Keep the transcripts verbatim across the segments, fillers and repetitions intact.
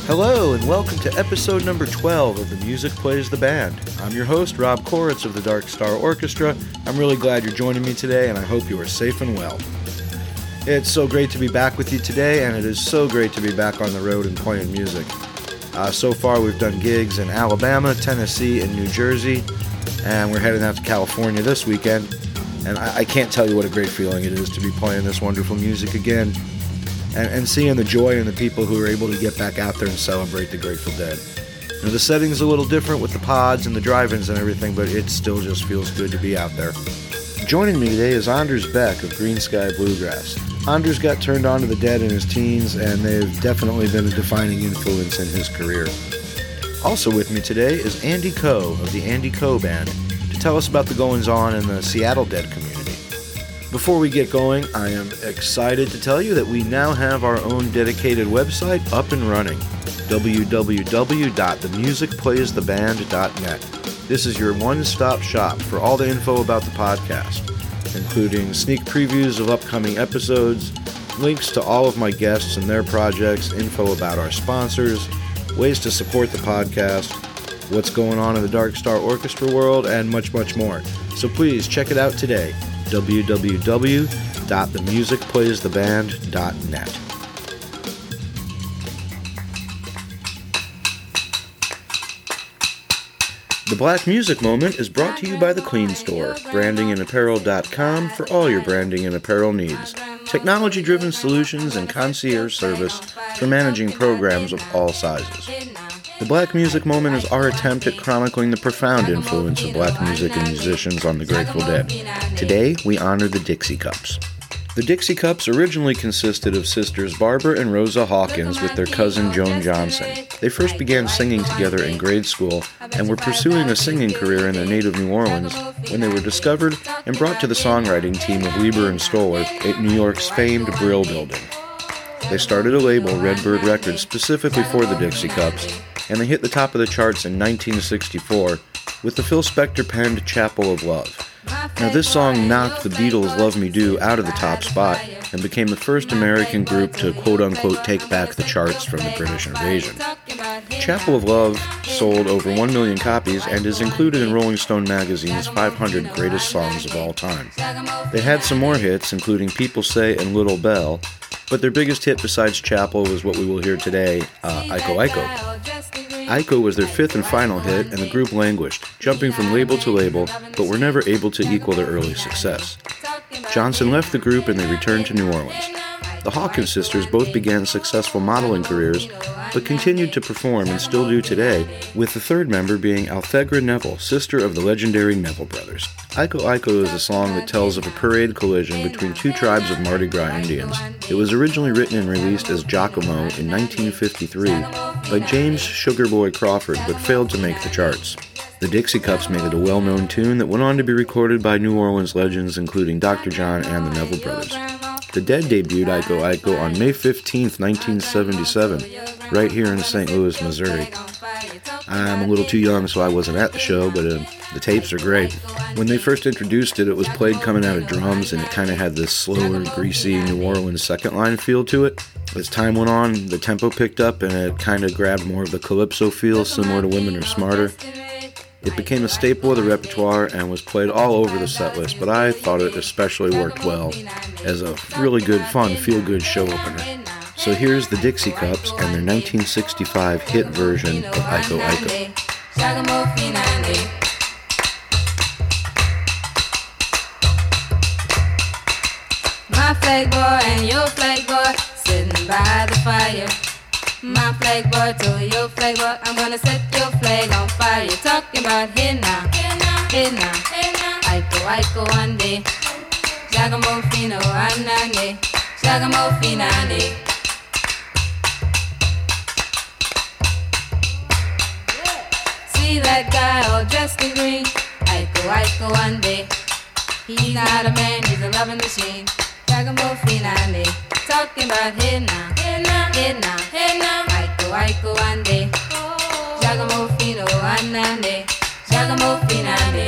Hello and welcome to episode number twelve of The Music Plays the Band. I'm your host, Rob Koritz of the Dark Star Orchestra. I'm really glad you're joining me today and I hope you are safe and well. It's so great to be back with you today, and it is so great to be back on the road and playing music. Uh, so far we've done gigs in Alabama, Tennessee, and New Jersey, and we're heading out to California this weekend. And I, I can't tell you what a great feeling it is to be playing this wonderful music again. And, and seeing the joy in the people who are able to get back out there and celebrate the Grateful Dead. You know, the setting's a little different with the pods and the drive-ins and everything, but it still just feels good to be out there. Joining me today is Anders Beck of Green Sky Bluegrass. Anders got turned on to the Dead in his teens, and they've definitely been a defining influence in his career. Also with me today is Andy Coe of the Andy Coe Band to tell us about the goings-on in the Seattle Dead community. Before we get going, I am excited to tell you that we now have our own dedicated website up and running, w w w dot the music plays the band dot net. This is your one-stop shop for all the info about the podcast, including sneak previews of upcoming episodes, links to all of my guests and their projects, info about our sponsors, ways to support the podcast, what's going on in the Dark Star Orchestra world, and much, much more. So please check it out today. w w w dot the music plays the band dot net. The Black Music Moment is brought to you by The Clean Store, branding and apparel dot com for all your branding and apparel needs. Technology-driven solutions and concierge service for managing programs of all sizes. The Black Music Moment is our attempt at chronicling the profound influence of black music and musicians on the Grateful Dead. Today, we honor the Dixie Cups. The Dixie Cups originally consisted of sisters Barbara and Rosa Hawkins with their cousin Joan Johnson. They first began singing together in grade school and were pursuing a singing career in their native New Orleans when they were discovered and brought to the songwriting team of Lieber and Stoller at New York's famed Brill Building. They started a label, Redbird Records, specifically for the Dixie Cups, and they hit the top of the charts in nineteen sixty-four with the Phil Spector penned Chapel of Love. Now this song knocked the Beatles' Love Me Do out of the top spot and became the first American group to quote-unquote take back the charts from the British invasion. Chapel of Love sold over one million copies and is included in Rolling Stone magazine's five hundred Greatest Songs of All Time. They had some more hits, including People Say and Little Belle, but their biggest hit besides Chapel was what we will hear today, uh, Iko Iko. Iko was their fifth and final hit, and the group languished, jumping from label to label, but were never able to equal their early success. Johnson left the group and they returned to New Orleans. The Hawkins sisters both began successful modeling careers, but continued to perform and still do today, with the third member being Althegra Neville, sister of the legendary Neville brothers. Iko Iko is a song that tells of a parade collision between two tribes of Mardi Gras Indians. It was originally written and released as Giacomo in nineteen fifty-three by James Sugarboy Crawford, but failed to make the charts. The Dixie Cups made it a well-known tune that went on to be recorded by New Orleans legends including Doctor John and the Neville brothers. The Dead debuted Iko Iko on May fifteenth, nineteen seventy-seven, right here in Saint Louis, Missouri. I'm a little too young, so I wasn't at the show, but uh, the tapes are great. When they first introduced it, it was played coming out of drums, and it kind of had this slower, greasy New Orleans second line feel to it. As time went on, the tempo picked up, and it kind of grabbed more of the calypso feel, similar to Women Are Smarter. It became a staple of the repertoire and was played all over the set list, but I thought it especially worked well as a really good, fun, feel-good show opener. So here's the Dixie Cups and their nineteen sixty-five hit version of Iko Iko. My flag boy and your flag boy sitting by the fire. My flag boy to your flag boy, I'm gonna set your flag on fire. You're talking about hey now, hey now, hey now, Iko Iko one day, Giacomo Fino Anane, Giacomo Finane. See that guy all dressed in green, Iko Iko one day. He's not a man, he's a loving machine. Giacomo Finane, talking about hey now, hey now, hey now, hey now, Iko Iko one day, Giacomo Fino Anane, Giacomo Finane.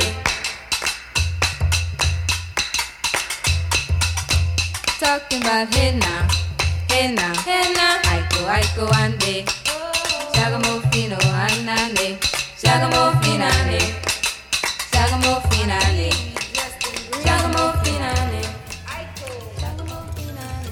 Talking about hey now, hey now, hey now, Iko Iko one day, Shagamofino anane, shagamofinane, shagamofinane, shagamofinane, shagamofinane.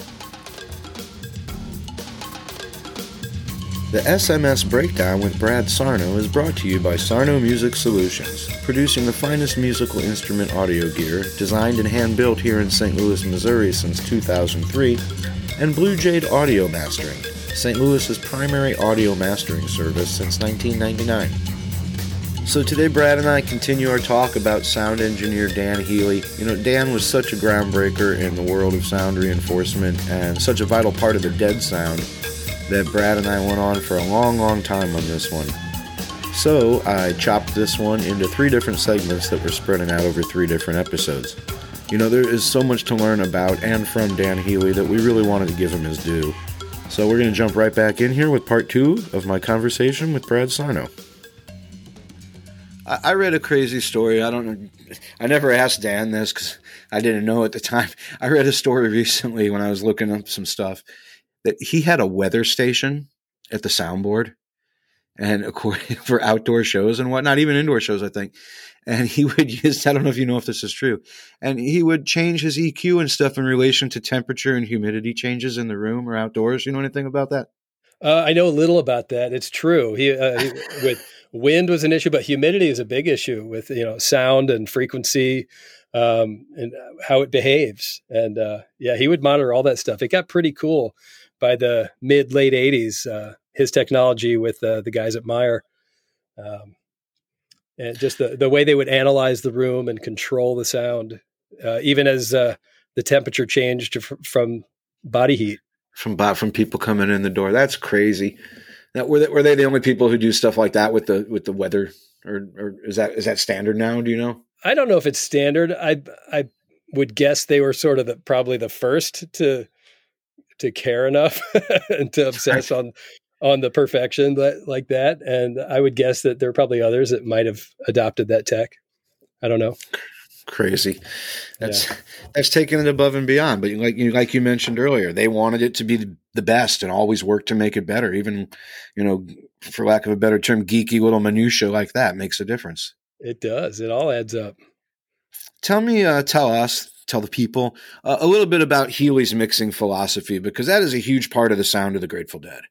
The S M S Breakdown with Brad Sarno is brought to you by Sarno Music Solutions, producing the finest musical instrument audio gear, designed and hand-built here in Saint Louis, Missouri since two thousand three, and Blue Jade Audio Mastering, Saint Louis's primary audio mastering service since nineteen ninety-nine. So today Brad and I continue our talk about sound engineer Dan Healy. You know, Dan was such a groundbreaker in the world of sound reinforcement and such a vital part of the Dead sound that Brad and I went on for a long, long time on this one. So I chopped this one into three different segments that were spreading out over three different episodes. You know, there is so much to learn about and from Dan Healy that we really wanted to give him his due. So we're going to jump right back in here with part two of my conversation with Brad Sarno. I, I read a crazy story. I don't know. I never asked Dan this because I didn't know at the time. I read a story recently when I was looking up some stuff that he had a weather station at the soundboard, and according for outdoor shows and whatnot, even indoor shows, I think. And he would use, I don't know if you know if this is true, and he would change his E Q and stuff in relation to temperature and humidity changes in the room or outdoors. You know anything about that? Uh, I know a little about that. It's true. He, uh, he with wind was an issue, but humidity is a big issue with, you know, sound and frequency, um, and how it behaves. And uh, yeah, he would monitor all that stuff. It got pretty cool by the mid late eighties, uh, his technology with uh, the guys at Meyer, um, and just the, the way they would analyze the room and control the sound, uh, even as uh, the temperature changed f- from body heat. From from people coming in the door. That's crazy. Now, were they, were they the only people who do stuff like that with the with the weather, or or is that is that standard now? Do you know? I don't know if it's standard. I I would guess they were sort of the, probably the first to. to care enough and to obsess on, on the perfection that, like that. And I would guess that there are probably others that might have adopted that tech. I don't know. Crazy. That's, yeah. that's taking it above and beyond. But like you, like you mentioned earlier, they wanted it to be the, the best and always work to make it better. Even, you know, for lack of a better term, geeky little minutia like that makes a difference. It does. It all adds up. Tell me, uh, tell us, tell the people uh, a little bit about Healy's mixing philosophy, because that is a huge part of the sound of the Grateful Dead.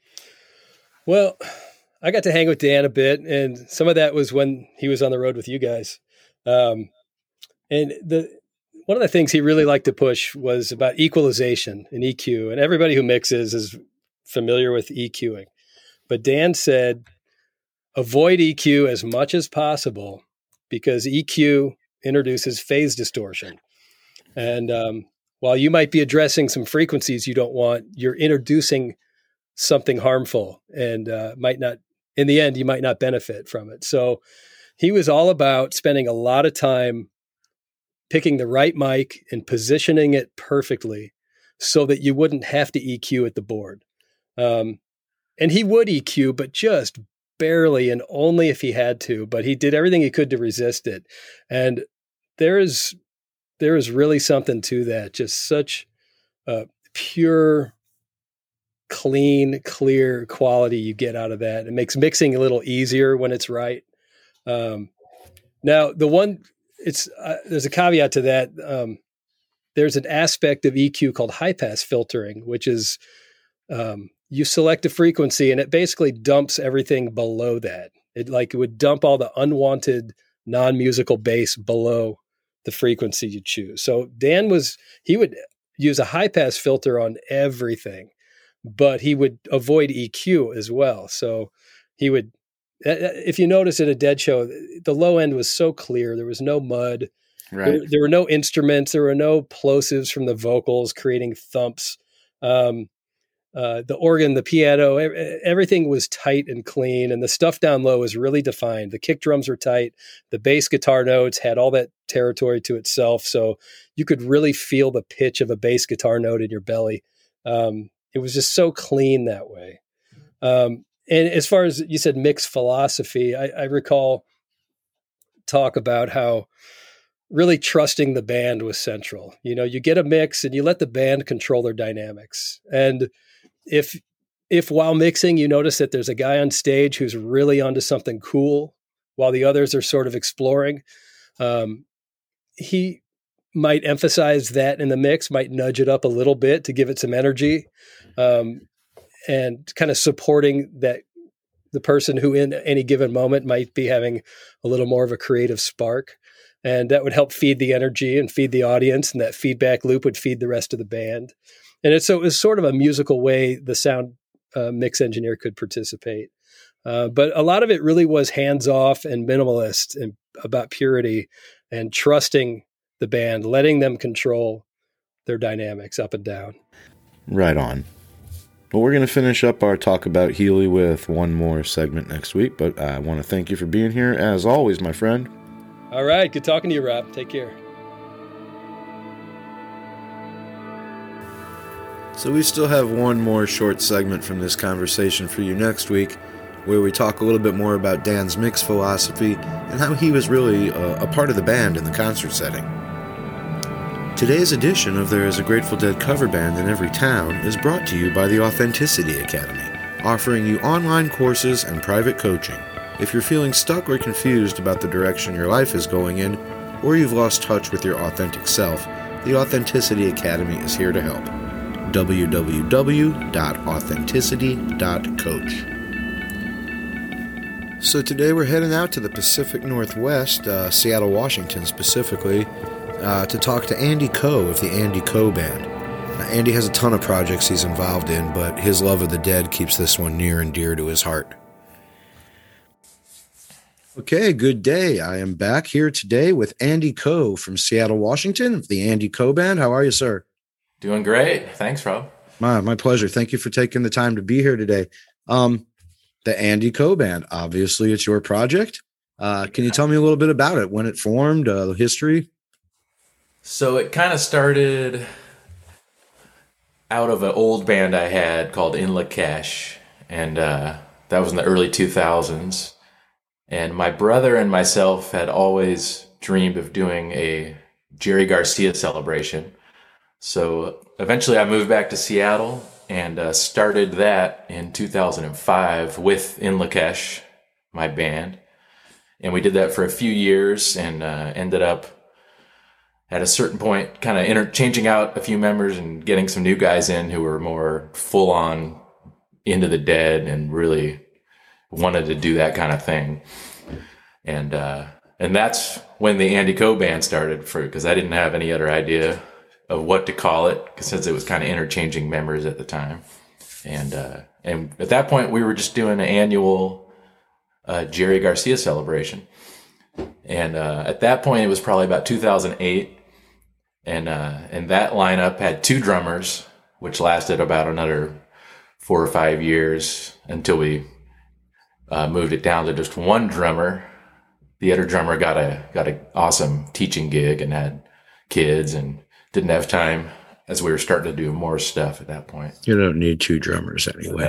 Well, I got to hang with Dan a bit, and some of that was when he was on the road with you guys. Um, and the one of the things he really liked to push was about equalization and E Q, and everybody who mixes is familiar with EQing. But Dan said, avoid E Q as much as possible because E Q introduces phase distortion. And um, while you might be addressing some frequencies you don't want, you're introducing something harmful and uh, might not, in the end, you might not benefit from it. So he was all about spending a lot of time picking the right mic and positioning it perfectly so that you wouldn't have to E Q at the board. Um, and he would E Q, but just barely and only if he had to, but he did everything he could to resist it. And there is There is really something to that. Just such uh, pure, clean, clear quality you get out of that. It makes mixing a little easier when it's right. Um, now, the one, it's uh, there's a caveat to that. Um, there's an aspect of E Q called high pass filtering, which is um, you select a frequency and it basically dumps everything below that. It like it would dump all the unwanted non-musical bass below the frequency you choose. So Dan was, he would use a high pass filter on everything, but he would avoid E Q as well. So he would, if you notice at a Dead show, the low end was so clear. There was no mud. Right. There, there were no instruments. There were no plosives from the vocals creating thumps. Um, Uh, the organ, the piano, everything was tight and clean, and the stuff down low was really defined. The kick drums were tight. The bass guitar notes had all that territory to itself, so you could really feel the pitch of a bass guitar note in your belly. Um, it was just so clean that way. Um, and as far as you said, mix philosophy, I, I recall talk about how really trusting the band was central. You know, you get a mix and you let the band control their dynamics. And if if while mixing, you notice that there's a guy on stage who's really onto something cool while the others are sort of exploring, um, he might emphasize that in the mix, might nudge it up a little bit to give it some energy, um, and kind of supporting that the person who in any given moment might be having a little more of a creative spark. And that would help feed the energy and feed the audience, and that feedback loop would feed the rest of the band. And it's, so it was sort of a musical way the sound uh, mix engineer could participate. Uh, but a lot of it really was hands-off and minimalist and about purity and trusting the band, letting them control their dynamics up and down. Right on. Well, we're going to finish up our talk about Healy with one more segment next week, but I want to thank you for being here, as always, my friend. All right. Good talking to you, Rob. Take care. So we still have one more short segment from this conversation for you next week, where we talk a little bit more about Dan's mix philosophy and how he was really a, a part of the band in the concert setting. Today's edition of There Is a Grateful Dead cover band in every town is brought to you by the Authenticity Academy, offering you online courses and private coaching. If you're feeling stuck or confused about the direction your life is going in, or you've lost touch with your authentic self, the Authenticity Academy is here to help. w w w dot authenticity dot coach. So today we're heading out to the Pacific Northwest, uh, Seattle, Washington specifically, uh, to talk to Andy Coe of the Andy Coe Band. Now, Andy has a ton of projects he's involved in, but his love of the Dead keeps this one near and dear to his heart. Okay, good day. I am back here today with Andy Coe from Seattle, Washington, of the Andy Coe Band. How are you, sir? Doing great. Thanks, Rob. My, my pleasure. Thank you for taking the time to be here today. Um, the Andy Coe Band, obviously it's your project. Uh, can you tell me a little bit about it, when it formed, uh, the history? So it kind of started out of an old band I had called In Lakesh, and uh, that was in the early two thousands. And my brother and myself had always dreamed of doing a Jerry Garcia celebration. So eventually I moved back to Seattle and uh, started that in two thousand five with In Lakesh, my band. And we did that for a few years and uh, ended up at a certain point kind of inter- changing out a few members and getting some new guys in who were more full on into the Dead and really wanted to do that kind of thing. And uh, and that's when the Andy Coe Band started, for because I didn't have any other idea of what to call it, since it was kind of interchanging members at the time. And uh, and at that point, we were just doing an annual uh, Jerry Garcia celebration. And uh, at that point, it was probably about two thousand eight. And, uh, and that lineup had two drummers, which lasted about another four or five years until we uh, moved it down to just one drummer. The other drummer got a got an awesome teaching gig and had kids and didn't have time, as we were starting to do more stuff at that point. You don't need two drummers anyway.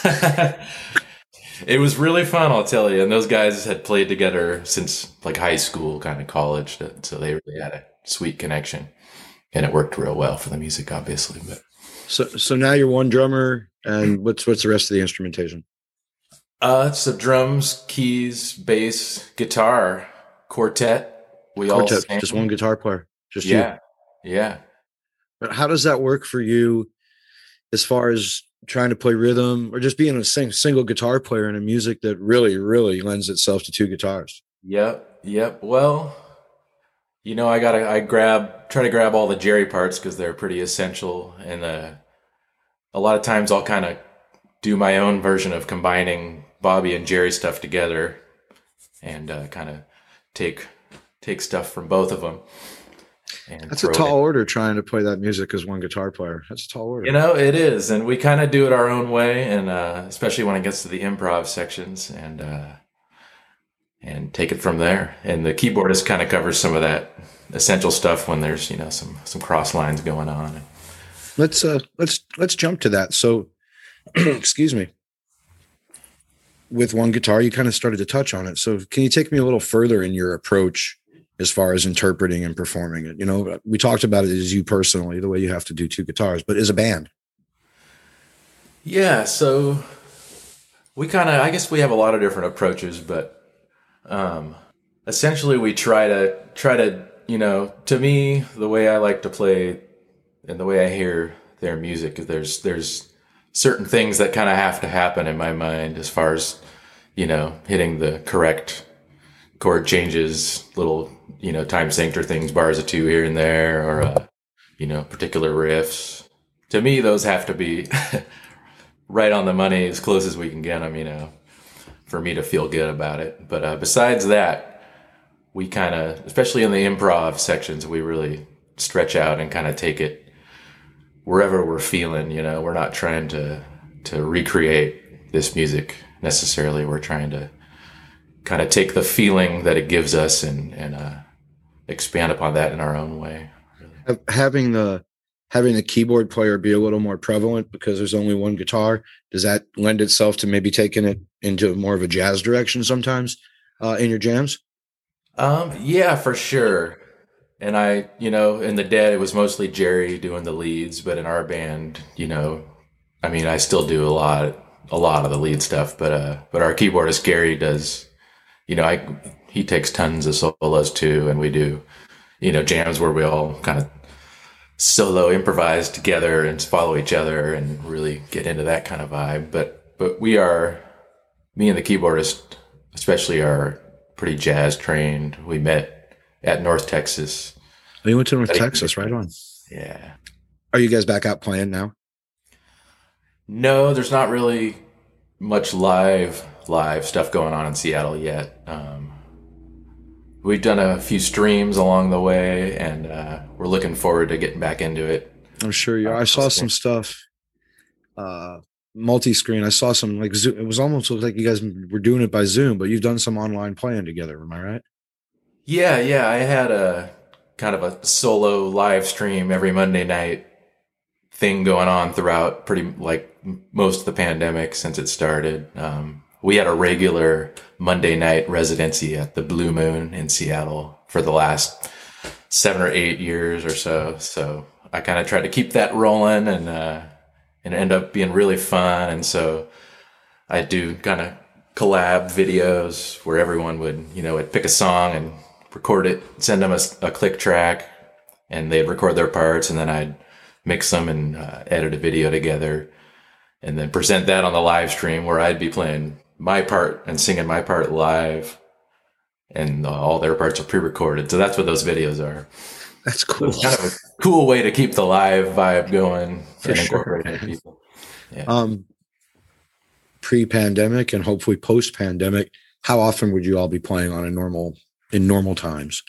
It was really fun, I'll tell you. And those guys had played together since like high school, kind of college. So they really had a sweet connection, and it worked real well for the music, obviously. But So so now you're one drummer, and what's what's the rest of the instrumentation? Uh, it's the drums, keys, bass, guitar, quartet. We Quartet, all sang. just one guitar player, just Yeah, you. yeah. But how does that work for you, as far as trying to play rhythm, or just being a sing, single guitar player in a music that really, really lends itself to two guitars? Yep, yep. Well, you know, I gotta, I grab, try to grab all the Jerry parts because they're pretty essential, and uh, a lot of times I'll kind of do my own version of combining Bobby and Jerry stuff together, and uh, kind of take take stuff from both of them. And That's a tall order, trying to play that music as one guitar player. That's a tall order. You know, it is, and we kind of do it our own way, and uh, especially when it gets to the improv sections, and uh, and take it from there. And the keyboardist kind of covers some of that essential stuff when there's, you know, some some cross lines going on. Let's uh, let's let's jump to that. So, excuse me. With one guitar, you kind of started to touch on it. So, can you take me a little further in your approach as far as interpreting and performing it? You know, we talked about it as you personally, the way you have to do two guitars, but as a band. Yeah, so we kind of, I guess we have a lot of different approaches, but um, essentially we try to, try to, you know, to me, the way I like to play and the way I hear their music, there's, there's certain things that kind of have to happen in my mind as far as, you know, hitting the correct chord changes, little, you know, time synced or things, bars of two here and there, or, uh, you know, particular riffs. To me, those have to be right on the money, as close as we can get them, you know, for me to feel good about it. But uh, besides that, we kind of, especially in the improv sections, we really stretch out and kind of take it wherever we're feeling, you know. We're not trying to to recreate this music necessarily. We're trying to kind of take the feeling that it gives us and, and uh, expand upon that in our own way. Really. Having the having the keyboard player be a little more prevalent because there's only one guitar, does that lend itself to maybe taking it into more of a jazz direction sometimes uh, in your jams? Um, yeah, for sure. And I, you know, in the Dead, it was mostly Jerry doing the leads, but in our band, you know, I mean, I still do a lot, a lot of the lead stuff, but, uh, but our keyboardist Gary does, you know, I, he takes tons of solos too. And we do, you know, jams where we all kind of solo improvise together and follow each other and really get into that kind of vibe. But, but we are, me and the keyboardist, especially, are pretty jazz trained. We met at North Texas. Oh, you went to North Texas, right on. Yeah. Are you guys back out playing now? No, there's not really much live, live stuff going on in Seattle yet. Um, We've done a few streams along the way, and uh, we're looking forward to getting back into it. I'm sure you are. I saw some stuff, uh, multi-screen. I saw some like Zoom. It was almost like you guys were doing it by Zoom, but you've done some online playing together. Am I right? Yeah, yeah. I had a kind of a solo live stream every Monday night thing going on throughout pretty like most of the pandemic since it started. Um, we had a regular Monday night residency at the Blue Moon in Seattle for the last seven or eight years or so. So I kind of tried to keep that rolling, and uh, and it ended up being really fun. And so I do kind of collab videos where everyone would, you know, would pick a song and record it, send them a, a click track, and they'd record their parts, and then I'd mix them and uh, edit a video together, and then present that on the live stream where I'd be playing my part and singing my part live, and uh, all their parts are pre-recorded. So that's what those videos are. That's cool. So it's kind of a cool way to keep the live vibe going For and sure. incorporating people. Yeah. Um, pre-pandemic and hopefully post-pandemic, how often would you all be playing on a normal in normal times?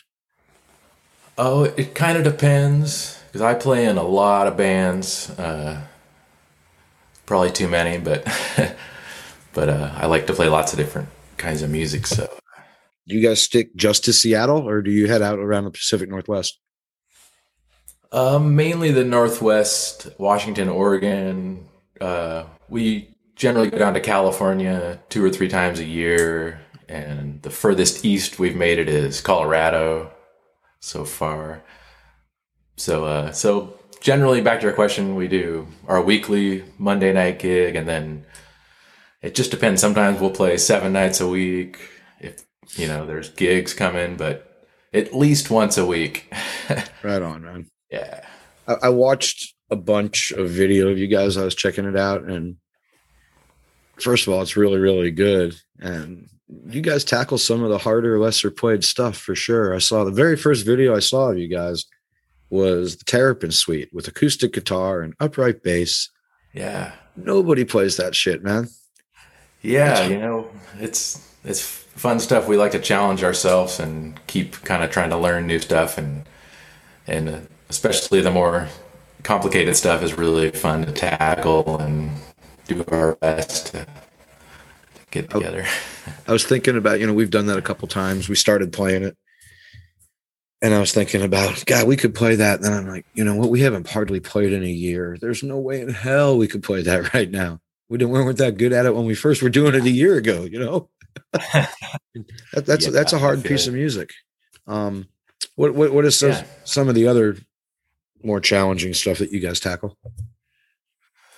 Oh, it kind of depends, because I play in a lot of bands. Uh, probably too many, but but uh, I like to play lots of different kinds of music. So, Do you guys stick just to Seattle, or do you head out around the Pacific Northwest? um, mainly the Northwest, Washington, Oregon. Uh, we generally go down to California two or three times a year, and the furthest east we've made it is Colorado so far. So, uh, so generally, back to your question, we do our weekly Monday night gig, and then it just depends. Sometimes we'll play seven nights a week if, you know, there's gigs coming, but at least once a week. Right on, man. Yeah. I, I watched a bunch of video of you guys. I was checking it out, and first of all, it's really, really good. And you guys tackle some of the harder, lesser played stuff for sure. I saw the very first video I saw of you guys was the Terrapin Suite with acoustic guitar and upright bass. Yeah. Nobody plays that shit, man. Yeah. You know, it's, it's fun stuff. We like to challenge ourselves and keep kind of trying to learn new stuff, and, and uh, especially the more complicated stuff is really fun to tackle and do our best to, to get together. I was thinking about, you know, we've done that a couple times. We started playing it, and I was thinking about, God, we could play that. And then I'm like, you know what? We haven't hardly played in a year. There's no way in hell we could play that right now. We didn't, we weren't that good at it when we first were doing it a year ago, you know? that, that's, Yeah, that's a hard piece it. of music. Um, what, what, what is some, Yeah. some of the other more challenging stuff that you guys tackle?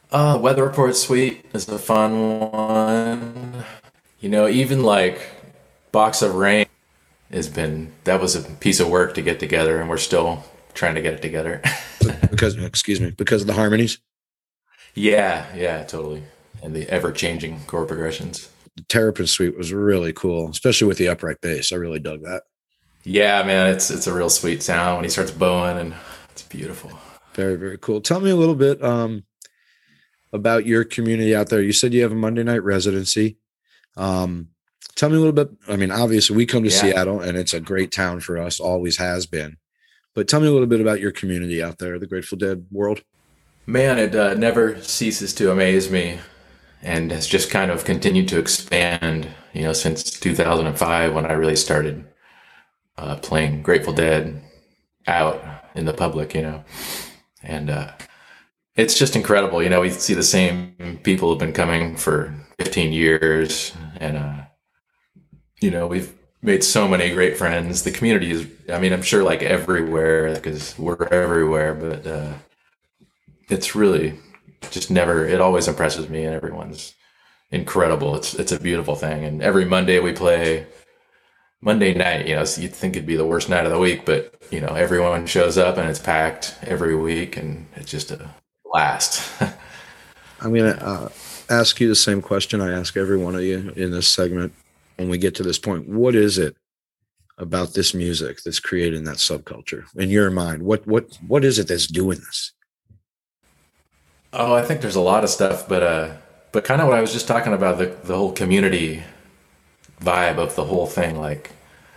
Uh, Weather Report Suite is a fun one. You know, even like Box of Rain has been, that was a piece of work to get together, and we're still trying to get it together. because, excuse me, because of the harmonies? Yeah, yeah, totally. And the ever-changing chord progressions. The Terrapin Suite was really cool, especially with the upright bass. I really dug that. Yeah, man, it's it's a real sweet sound when he starts bowing, and it's beautiful. Very, very cool. Tell me a little bit um, about your community out there. You said you have a Monday night residency. Um, tell me a little bit. I mean, obviously, we come to yeah. Seattle, and it's a great town for us, always has been. But tell me a little bit about your community out there, the Grateful Dead world. Man, it uh, never ceases to amaze me, and has just kind of continued to expand, you know, since two thousand five when I really started uh, playing Grateful Dead out in the public, you know. And uh, it's just incredible. You know, we see the same people who've been coming for fifteen years, and, uh, you know, we've made so many great friends. The community is, I mean, I'm sure like everywhere, because we're everywhere, but uh, it's really just never, it always impresses me, and everyone's incredible. It's it's a beautiful thing. And every Monday we play Monday night, you know, so you'd think it'd be the worst night of the week, but you know, everyone shows up and it's packed every week, and it's just a blast. I'm going to uh, ask you the same question I ask every one of you in this segment when we get to this point. What is it about this music that's creating that subculture in your mind? What what what is it that's doing this? Oh, I think there's a lot of stuff, but uh, but kind of what I was just talking about, the the whole community vibe of the whole thing, like,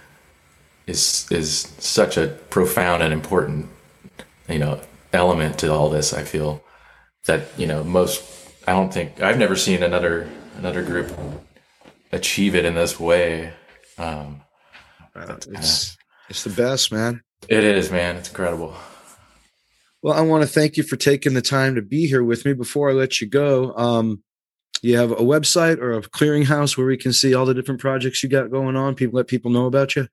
is is such a profound and important, you know, element to all this. I feel that, you know, most, I don't think, I've never seen another another group achieve it in this way. Um, uh, it's, it's the best, man. It is, man. It's incredible. Well, I want to thank you for taking the time to be here with me. Before I let you go, um, you have a website or a clearinghouse where we can see all the different projects you got going on? People let people know about you?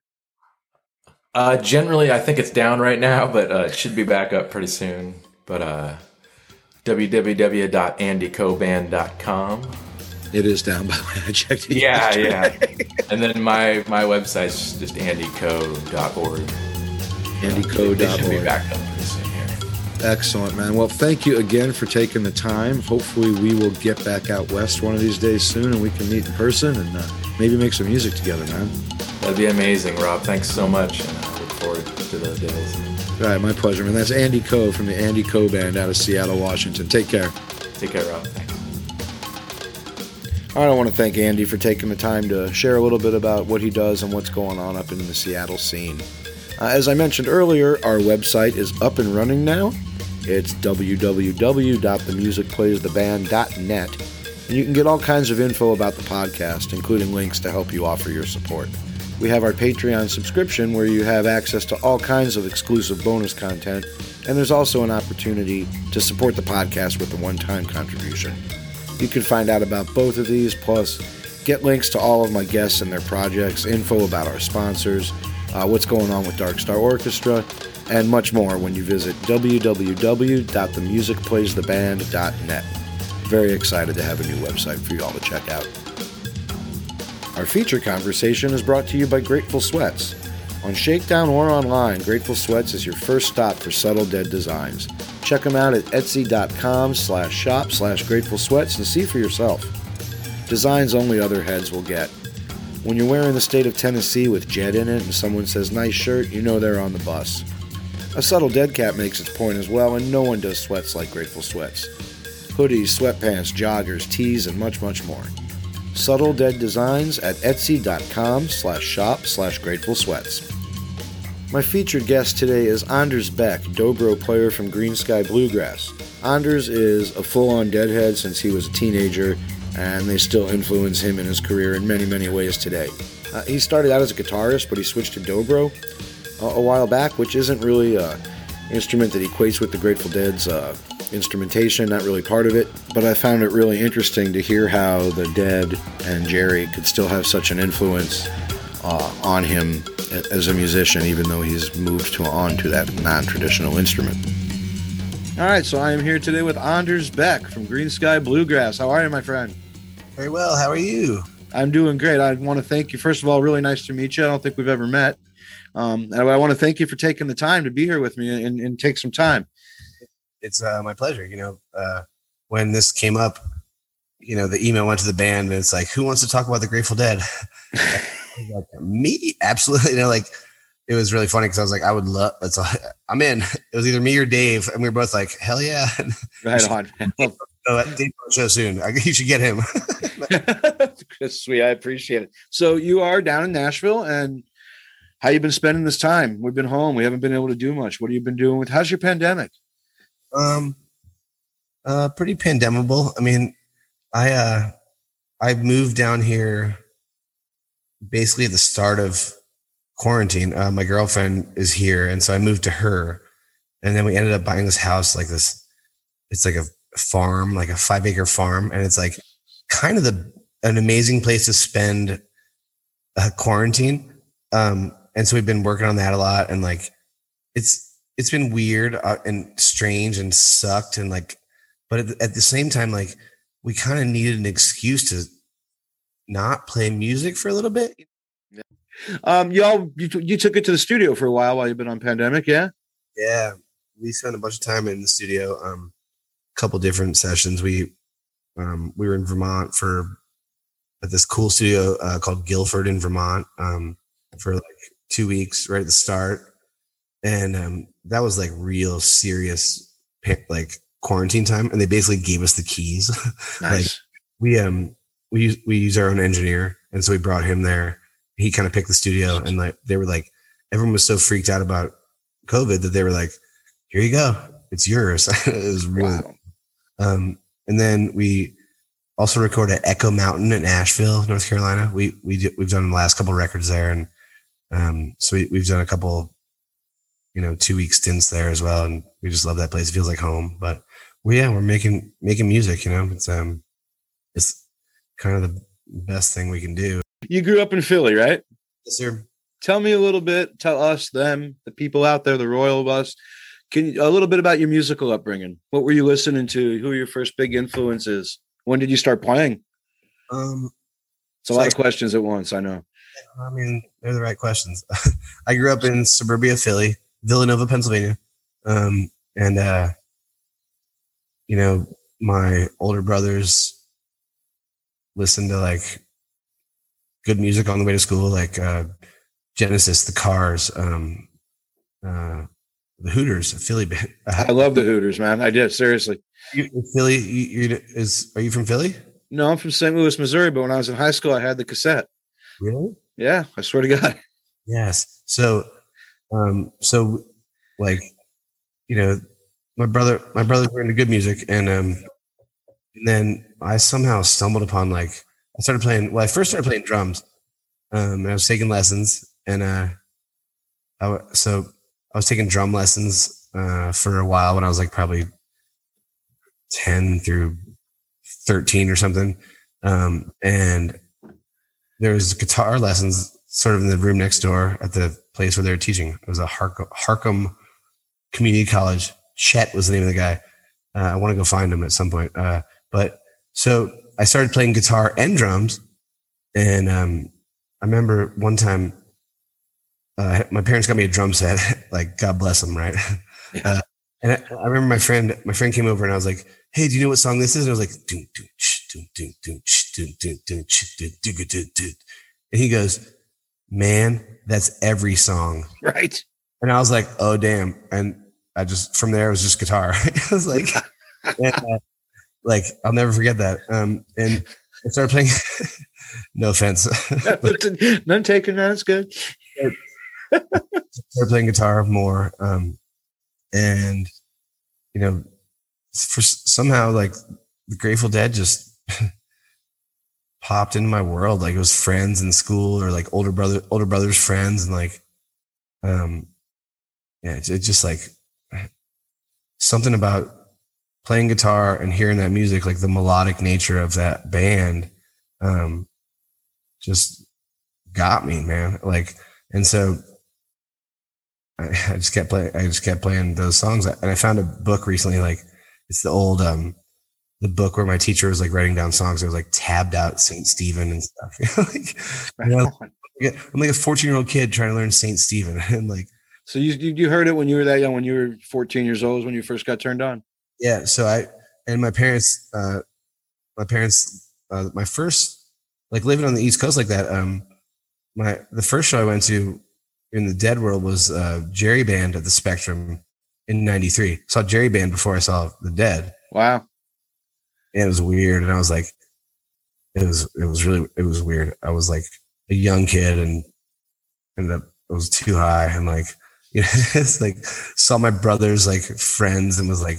Uh, generally, I think it's down right now, but uh, it should be back up pretty soon. But uh, w w w dot andy co band dot com. It is down, by the way. I checked it. Yeah, yeah. And then my, my website's just andy co dot org. andy co dot org. It should be back up pretty soon here. Excellent, man. Well, thank you again for taking the time. Hopefully we will get back out west one of these days soon, and we can meet in person and uh, maybe make some music together, man. That'd be amazing, Rob. Thanks so much, and I look forward to those days. All right, my pleasure, man. That's Andy Coe from the Andy Coe Band out of Seattle, Washington. Take care. Take care, Rob. Thanks. All right, I want to thank Andy for taking the time to share a little bit about what he does and what's going on up in the Seattle scene. Uh, as I mentioned earlier, our website is up and running now. It's w w w dot the music plays the band dot net, and you can get all kinds of info about the podcast, including links to help you offer your support. We have our Patreon subscription where you have access to all kinds of exclusive bonus content, and there's also an opportunity to support the podcast with a one-time contribution. You can find out about both of these, plus get links to all of my guests and their projects, info about our sponsors, uh, what's going on with Dark Star Orchestra, and much more when you visit w w w dot the music plays the band dot net. Very excited to have a new website for you all to check out. Our feature conversation is brought to you by Grateful Sweats. On Shakedown or online, Grateful Sweats is your first stop for Subtle Dead designs. Check them out at etsy dot com slash shop slash Grateful Sweats and see for yourself. Designs only other heads will get. When you're wearing the state of Tennessee with Jet in it and someone says nice shirt, you know they're on the bus. A Subtle Dead cap makes its point as well, and no one does sweats like Grateful Sweats. Hoodies, sweatpants, joggers, tees, and much, much more. Subtle Dead Designs at etsy dot com slash shop slash Grateful Sweats. My featured guest today is Anders Beck, dobro player from Green Sky Bluegrass. Anders is a full-on Deadhead since he was a teenager, and they still influence him in his career in many, many ways today. Uh, he started out as a guitarist, but he switched to dobro uh, a while back, which isn't really an instrument that equates with the Grateful Dead's uh, instrumentation, not really part of it, but I found it really interesting to hear how the Dead and Jerry could still have such an influence uh, on him as a musician, even though he's moved to, on to that non-traditional instrument. All right, so I am here today with Anders Beck from Green Sky Bluegrass. How are you, my friend? Very well. How are you? I'm doing great. I want to thank you. First of all, really nice to meet you. I don't think we've ever met. Um, and I want to thank you for taking the time to be here with me and, and take some time. It's uh, my pleasure. You know, uh, when this came up, you know, the email went to the band and it's like, who wants to talk about the Grateful Dead? Like, me? Absolutely. You know, like, it was really funny because I was like, I would love, it's a, I'm in. It was either me or Dave. And we were both like, hell yeah. Right on. So Dave on the show soon. I, you should get him. That's sweet. I appreciate it. So you are down in Nashville, and how you been spending this time? We've been home. We haven't been able to do much. What have you been doing with, how's your pandemic? Um, uh, pretty pandemable. I mean, I, uh, I moved down here basically at the start of quarantine. Uh, my girlfriend is here. And so I moved to her, and then we ended up buying this house, like this, it's like a farm, like a five acre farm. And it's like kind of the, an amazing place to spend a quarantine. Um, and so we've been working on that a lot, and like, it's, it's been weird uh, and strange and sucked. And like, but at the, at the same time, like we kind of needed an excuse to not play music for a little bit. Um, y'all, you, t- you took it to the studio for a while while you've been on pandemic. Yeah. Yeah. We spent a bunch of time in the studio. Um, a couple different sessions. We, um, we were in Vermont for at this cool studio, uh, called Guilford in Vermont, um, for like two weeks right at the start. And, um, that was like real serious, like quarantine time. And they basically gave us the keys. Nice. Like we, um, we use, we use our own engineer. And so we brought him there. He kind of picked the studio, and like, they were like, everyone was so freaked out about COVID that they were like, here you go. It's yours. It was really, wow. Um, and then we also recorded at Echo Mountain in Asheville, North Carolina. We, we, do, we've done the last couple of records there. And, um, so we, we've done a couple, you know, two week stints there as well. And we just love that place. It feels like home, but we, yeah, we're making, making music, you know, it's, um, it's kind of the best thing we can do. You grew up in Philly, right? Yes, sir. Tell me a little bit, tell us, them, the people out there, the Royal Bus, can you, a little bit about your musical upbringing. What were you listening to? Who were your first big influences? When did you start playing? Um, it's a so lot I, of questions at once, I know. I mean, they're the right questions. I grew up in suburbia Philly, Villanova, Pennsylvania. Um, and, uh, you know, my older brothers listened to like good music on the way to school, like uh, Genesis, the Cars, um, uh, the Hooters, a Philly band. I love the Hooters, man. I did, seriously. You, Philly, you, you, is are you from Philly? No, I'm from Saint Louis, Missouri. But when I was in high school, I had the cassette. Really? Yeah, I swear to God. Yes. So, um, so like, you know, my brother, my brothers were into good music, and um, and then I somehow stumbled upon like. I started playing, well, I first started playing drums, um, and I was taking lessons, and, uh, I, so I was taking drum lessons, uh, for a while when I was like probably ten through thirteen or something. Um, and there was guitar lessons sort of in the room next door at the place where they were teaching. It was a Hark- Harkham Community College. Chet was the name of the guy. Uh, I want to go find him at some point. Uh, but so, I started playing guitar and drums. And um, I remember one time, uh, my parents got me a drum set, like, God bless them, right? Yeah. Uh, and I, I remember my friend, my friend came over and I was like, hey, do you know what song this is? And I was like, doo, doo, ch, doo, doo, doo, ch, doo, doo, doo, ch, doo, doo, doo, doo. And he goes, man, that's every song. Right. And I was like, oh, damn. And I just, from there, it was just guitar. I was like, and, uh, like, I'll never forget that. Um, and I started playing, no offense. None taken, that's good. I started playing guitar more. Um, and, you know, for somehow, like, the Grateful Dead just popped into my world. Like, it was friends in school, or like older brother, older brother's friends. And like, um, yeah, it, it just like something about playing guitar and hearing that music, like the melodic nature of that band, um, just got me, man. Like, and so I, I just kept playing. I just kept playing those songs, and I found a book recently. Like it's the old um, the book where my teacher was like writing down songs. It was like tabbed out Saint Stephen and stuff. like, you know, I'm like a fourteen year old kid trying to learn Saint Stephen, and like. So you you heard it when you were that young, when you were fourteen years old, when you first got turned on. Yeah. So I and my parents, uh, my parents, uh, my first like living on the East Coast like that. Um, my the first show I went to in the Dead world was uh, Jerry Band at the Spectrum in ninety-three. Saw Jerry Band before I saw the Dead. Wow. And it was weird. And I was like, it was, it was really, it was weird. I was like a young kid and ended up, it was too high. And like, you know, it's like saw my brother's like friends and was like,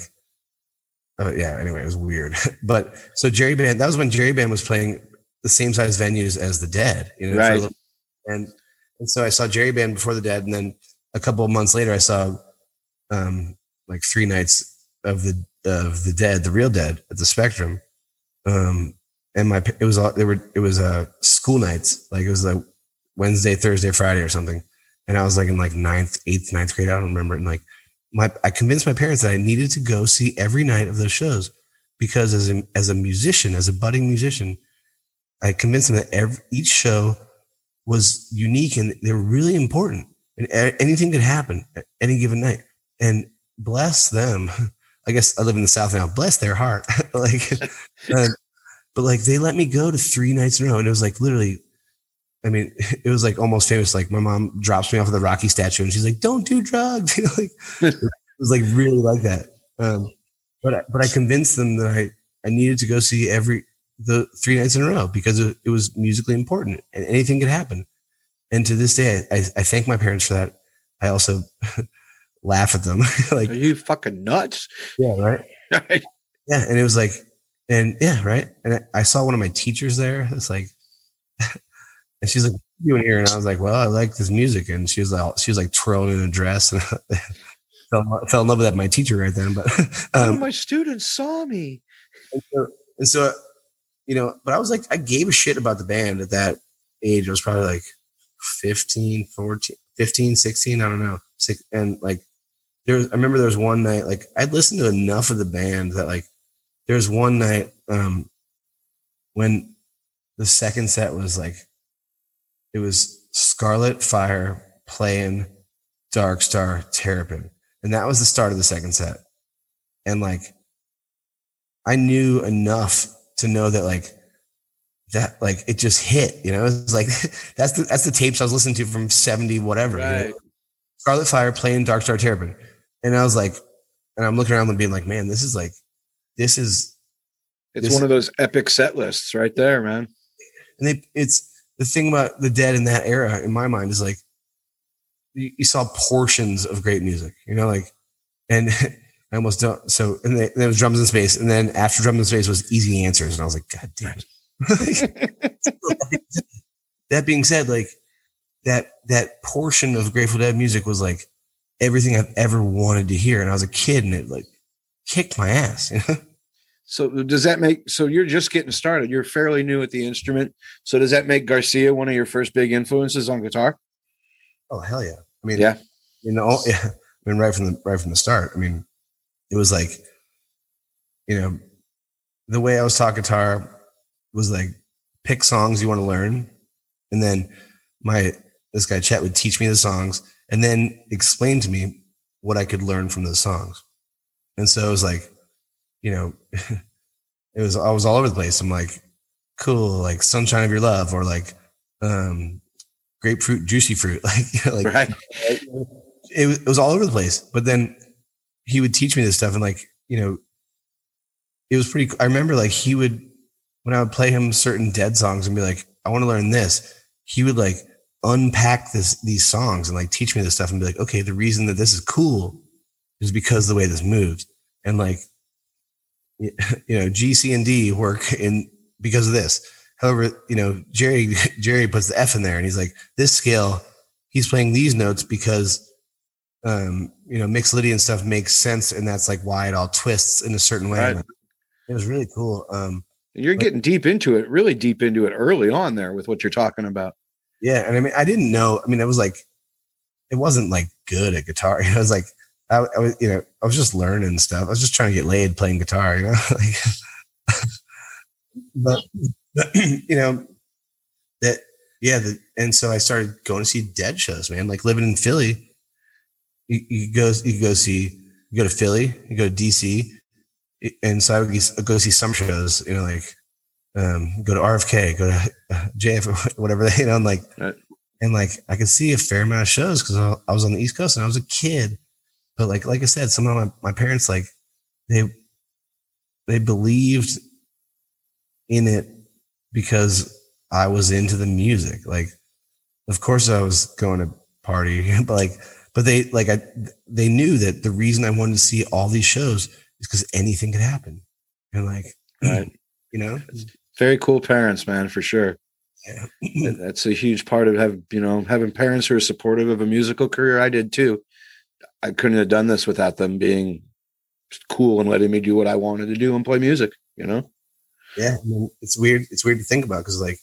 oh yeah. Anyway, it was weird. But so Jerry Band, that was when Jerry Band was playing the same size venues as the Dead, you know, right. little, and, And so I saw Jerry Band before the Dead, and then a couple of months later, I saw um, like three nights of the of the Dead, the real Dead, at the Spectrum. Um, and my it was all they were it was uh, school nights, like it was like Wednesday, Thursday, Friday, or something. And I was like in like ninth, eighth, ninth grade. I don't remember. And like my I convinced my parents that I needed to go see every night of those shows because as a as a musician, as a budding musician, I convinced them that every each show was unique and they were really important and anything could happen at any given night. And bless them. I guess I live in the South now. Bless their heart. like, uh, but like they let me go to three nights in a row. And it was like literally, I mean, it was like almost famous. Like my mom drops me off of the Rocky statue and she's like, don't do drugs. You know, like it was like really like that. Um, but, I, but I convinced them that I, I needed to go see every, the three nights in a row because it, it was musically important and anything could happen. And to this day, I, I thank my parents for that. I also laugh at them. like, are you fucking nuts? Yeah. Right. Right. Yeah. And it was like, and yeah. Right. And I, I saw one of my teachers there. It's like, and she's like, what are you doing here? And I was like, well, I like this music. And she was like, she was like twirling in a dress and fell, fell in love with that. My teacher right then. But um, one of my students saw me. And so, and so you know, but I was like, I gave a shit about the band at that age. I was probably like fifteen, fourteen, fifteen, sixteen. I don't know. Six, and like, there was, I remember there was one night, like I'd listened to enough of the band that like, there was one night um, when the second set was like, it was Scarlet Fire playing Dark Star Terrapin. And that was the start of the second set. And like, I knew enough to know that like that, like it just hit, you know, it's like, that's the, that's the tapes I was listening to from seventy, whatever. Right. You know? Scarlet Fire playing Dark Star Terrapin. And I was like, and I'm looking around and being like, man, this is like, this is, it's this, one of those epic set lists right there, man. And they, it's the thing about the Dead in that era in my mind is like, you, you saw portions of great music, you know, like, and I almost don't. So, and then there was Drums in Space. And then after Drums in Space was Easy Answers. And I was like, God damn it. That being said, like that, that portion of Grateful Dead music was like everything I've ever wanted to hear. And I was a kid and it like kicked my ass. You know? So does that make, so you're just getting started. You're fairly new at the instrument. So does that make Garcia one of your first big influences on guitar? Oh, hell yeah. I mean, yeah, you know, yeah. I mean, right from the, right from the start, I mean, it was like, you know, the way I was taught guitar was like pick songs you want to learn. And then my, this guy Chet would teach me the songs and then explain to me what I could learn from those songs. And so it was like, you know, it was, I was all over the place. I'm like, cool, like Sunshine of Your Love or like, um, Grapefruit, Juicy Fruit. Like, you know, like right. it, was, it was all over the place. But then he would teach me this stuff and like, you know, it was pretty, I remember like he would, when I would play him certain Dead songs and be like, I want to learn this, he would like unpack this, these songs and like teach me this stuff and be like, okay, the reason that this is cool is because of the way this moves. And like, you know, G, C, and D work in because of this. However, you know, Jerry, Jerry puts the F in there and he's like, this scale, he's playing these notes because, um, you know, Mixolydian stuff makes sense. And that's like why it all twists in a certain way. Right. It was really cool. Um, You're but, getting deep into it, really deep into it early on there with what you're talking about. Yeah. And I mean, I didn't know, I mean, it was like, it wasn't like good at guitar. You know, I was like, I, I was, you know, I was just learning stuff. I was just trying to get laid playing guitar, you know, like, but, but, you know, that, yeah. The, and so I started going to see Dead shows, man, like living in Philly. You, you go, you go see, you go to Philly, you go to D C. And so I would go see some shows, you know, like, um, go to R F K, go to J F, whatever, you know, and like, right. and like, I could see a fair amount of shows because I was on the East Coast and I was a kid. But like, like I said, some of my, my parents, like they, they believed in it because I was into the music. Like, of course I was going to party, but like, but they, like, I, they knew that the reason I wanted to see all these shows is because anything could happen. And like, right. you know, very cool parents, man, for sure. Yeah. That's a huge part of have, you know, having parents who are supportive of a musical career. I did too. I couldn't have done this without them being cool and letting me do what I wanted to do and play music, you know? Yeah. I mean, it's weird. It's weird to think about because like,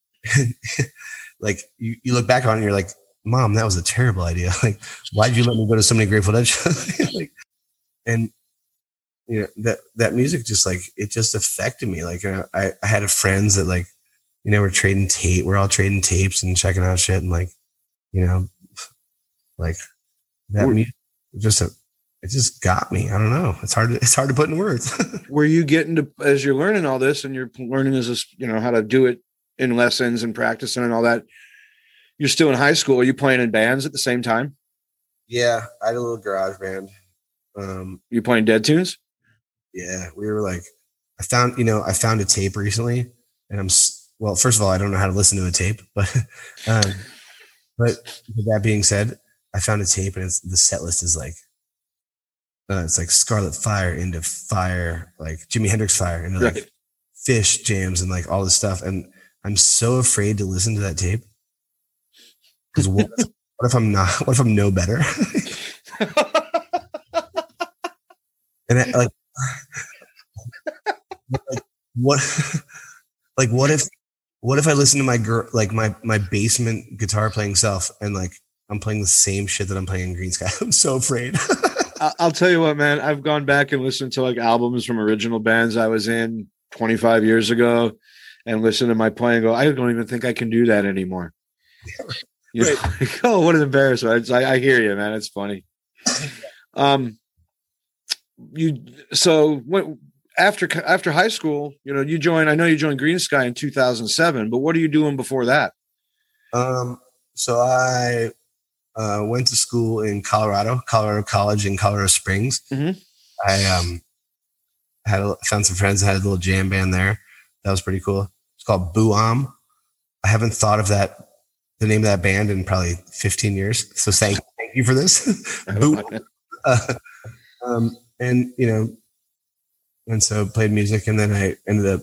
like you, you look back on it and you're like, Mom, that was a terrible idea. Like, why did you let me go to so many Grateful Dead shows? Like, and you know, that, that music just like, it just affected me. Like, you know, I, I had friends that like, you know, we're trading tape. We're all trading tapes and checking out shit. And like, you know, like that music just, a, it just got me. I don't know. It's hard to, it's hard to put in words. Were you getting to, as you're learning all this and you're learning as this, you know, how to do it in lessons and practicing and all that, you're still in high school. Are you playing in bands at the same time? Yeah. I had a little garage band. Um, you playing Dead tunes? Yeah. We were like, I found, you know, I found a tape recently and I'm, well, first of all, I don't know how to listen to a tape, but, um, but with that being said, I found a tape and it's, the set list is like, uh, it's like Scarlet Fire into Fire, like Jimi Hendrix Fire into like right. Fish jams and like all this stuff. And I'm so afraid to listen to that tape. Because what, what if I'm not? What if I'm no better? and I, like, like, what? Like, what if? What if I listen to my girl, like my my basement guitar playing self, and like I'm playing the same shit that I'm playing in Green Sky? I'm so afraid. I'll tell you what, man. I've gone back and listened to like albums from original bands I was in twenty-five years ago, and listen to my playing. Go, I don't even think I can do that anymore. You know, right. Like, oh, what an embarrassment! I, I hear you, man. It's funny. Um, you so when after after high school, you know, you joined. I know you joined Green Sky in two thousand seven, but what are you doing before that? Um, so I uh, went to school in Colorado, Colorado College in Colorado Springs. Mm-hmm. I um had a, found some friends that had a little jam band there. That was pretty cool. It's called Boo-Am. I haven't thought of that. The name of that band in probably fifteen years. So thank, thank you for this. uh, um, and, you know, and so played music. And then I ended up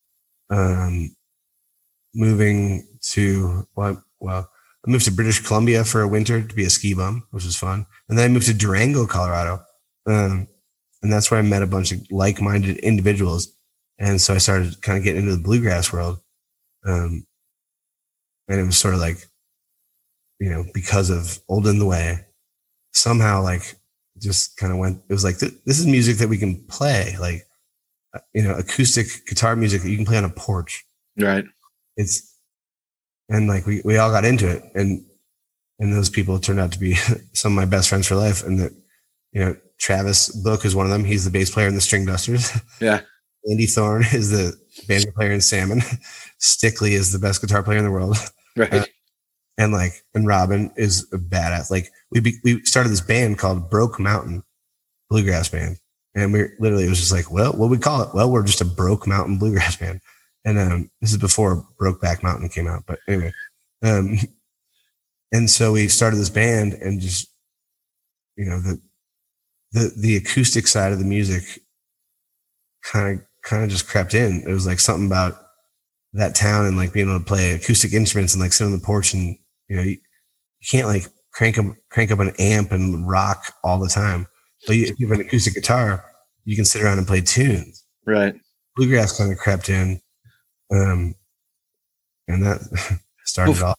um, moving to, well, well, I moved to British Columbia for a winter to be a ski bum, which was fun. And then I moved to Durango, Colorado. Um, and that's where I met a bunch of like-minded individuals. And so I started kind of getting into the bluegrass world. Um, And it was sort of like, you know, because of Old in the Way, somehow like just kind of went, it was like, th- this is music that we can play, like, you know, acoustic guitar music that you can play on a porch. Right. It's, and like, we, we all got into it. And, and those people turned out to be some of my best friends for life. And that, you know, Travis Book is one of them. He's the bass player in the String Dusters. Yeah. Andy Thorne is the banjo player in Salmon. Stickley is the best guitar player in the world. Right. Uh, and like, and Robin is a badass. Like we, be, we started this band called Broke Mountain Bluegrass Band. And we literally, it was just like, well, what we call it? Well, we're just a Broke Mountain Bluegrass Band. And um, this is before Brokeback Mountain came out. But anyway, um, and so we started this band and just, you know, the, the, the acoustic side of the music kind of, kind of just crept in. It was like something about that town and like being able to play acoustic instruments and like sit on the porch and, you know, you, you can't like crank up, crank up an amp and rock all the time. But you, if you have an acoustic guitar, you can sit around and play tunes. Right. Bluegrass kind of crept in. Um, and that started before, off.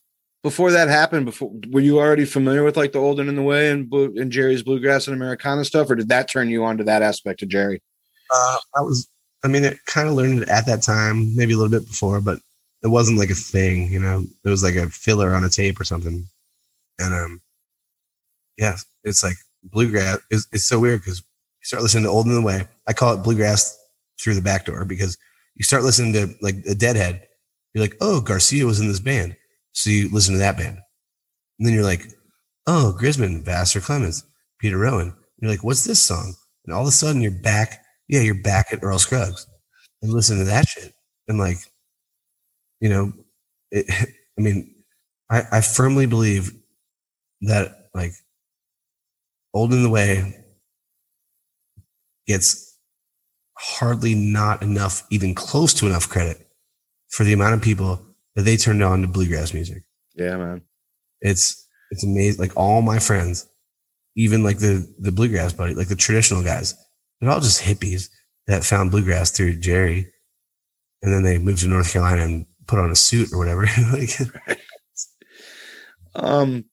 before that happened, before were you already familiar with like the Old and in the Way and Blue and Jerry's bluegrass and Americana stuff, or did that turn you on to that aspect of Jerry? Uh, I was, I mean, it kind of learned it at that time, maybe a little bit before, but it wasn't like a thing, you know. It was like a filler on a tape or something, and um, yeah, it's like bluegrass. It's, it's so weird because you start listening to Old and in the Way. I call it bluegrass through the back door because you start listening to like a Deadhead. You're like, oh, Garcia was in this band. So you listen to that band. And then you're like, oh, Grisman, Vassar Clemens, Peter Rowan. And you're like, what's this song? And all of a sudden you're back. Yeah, you're back at Earl Scruggs and listen to that shit. And like, you know, it, I mean, I, I firmly believe that like Old in the Way gets hardly not enough, even close to enough credit for the amount of people that they turned on to bluegrass music. Yeah, man. It's it's amazing. Like all my friends, even like the the bluegrass buddy, like the traditional guys, they're all just hippies that found bluegrass through Jerry, and then they moved to North Carolina and put on a suit or whatever. Like, um,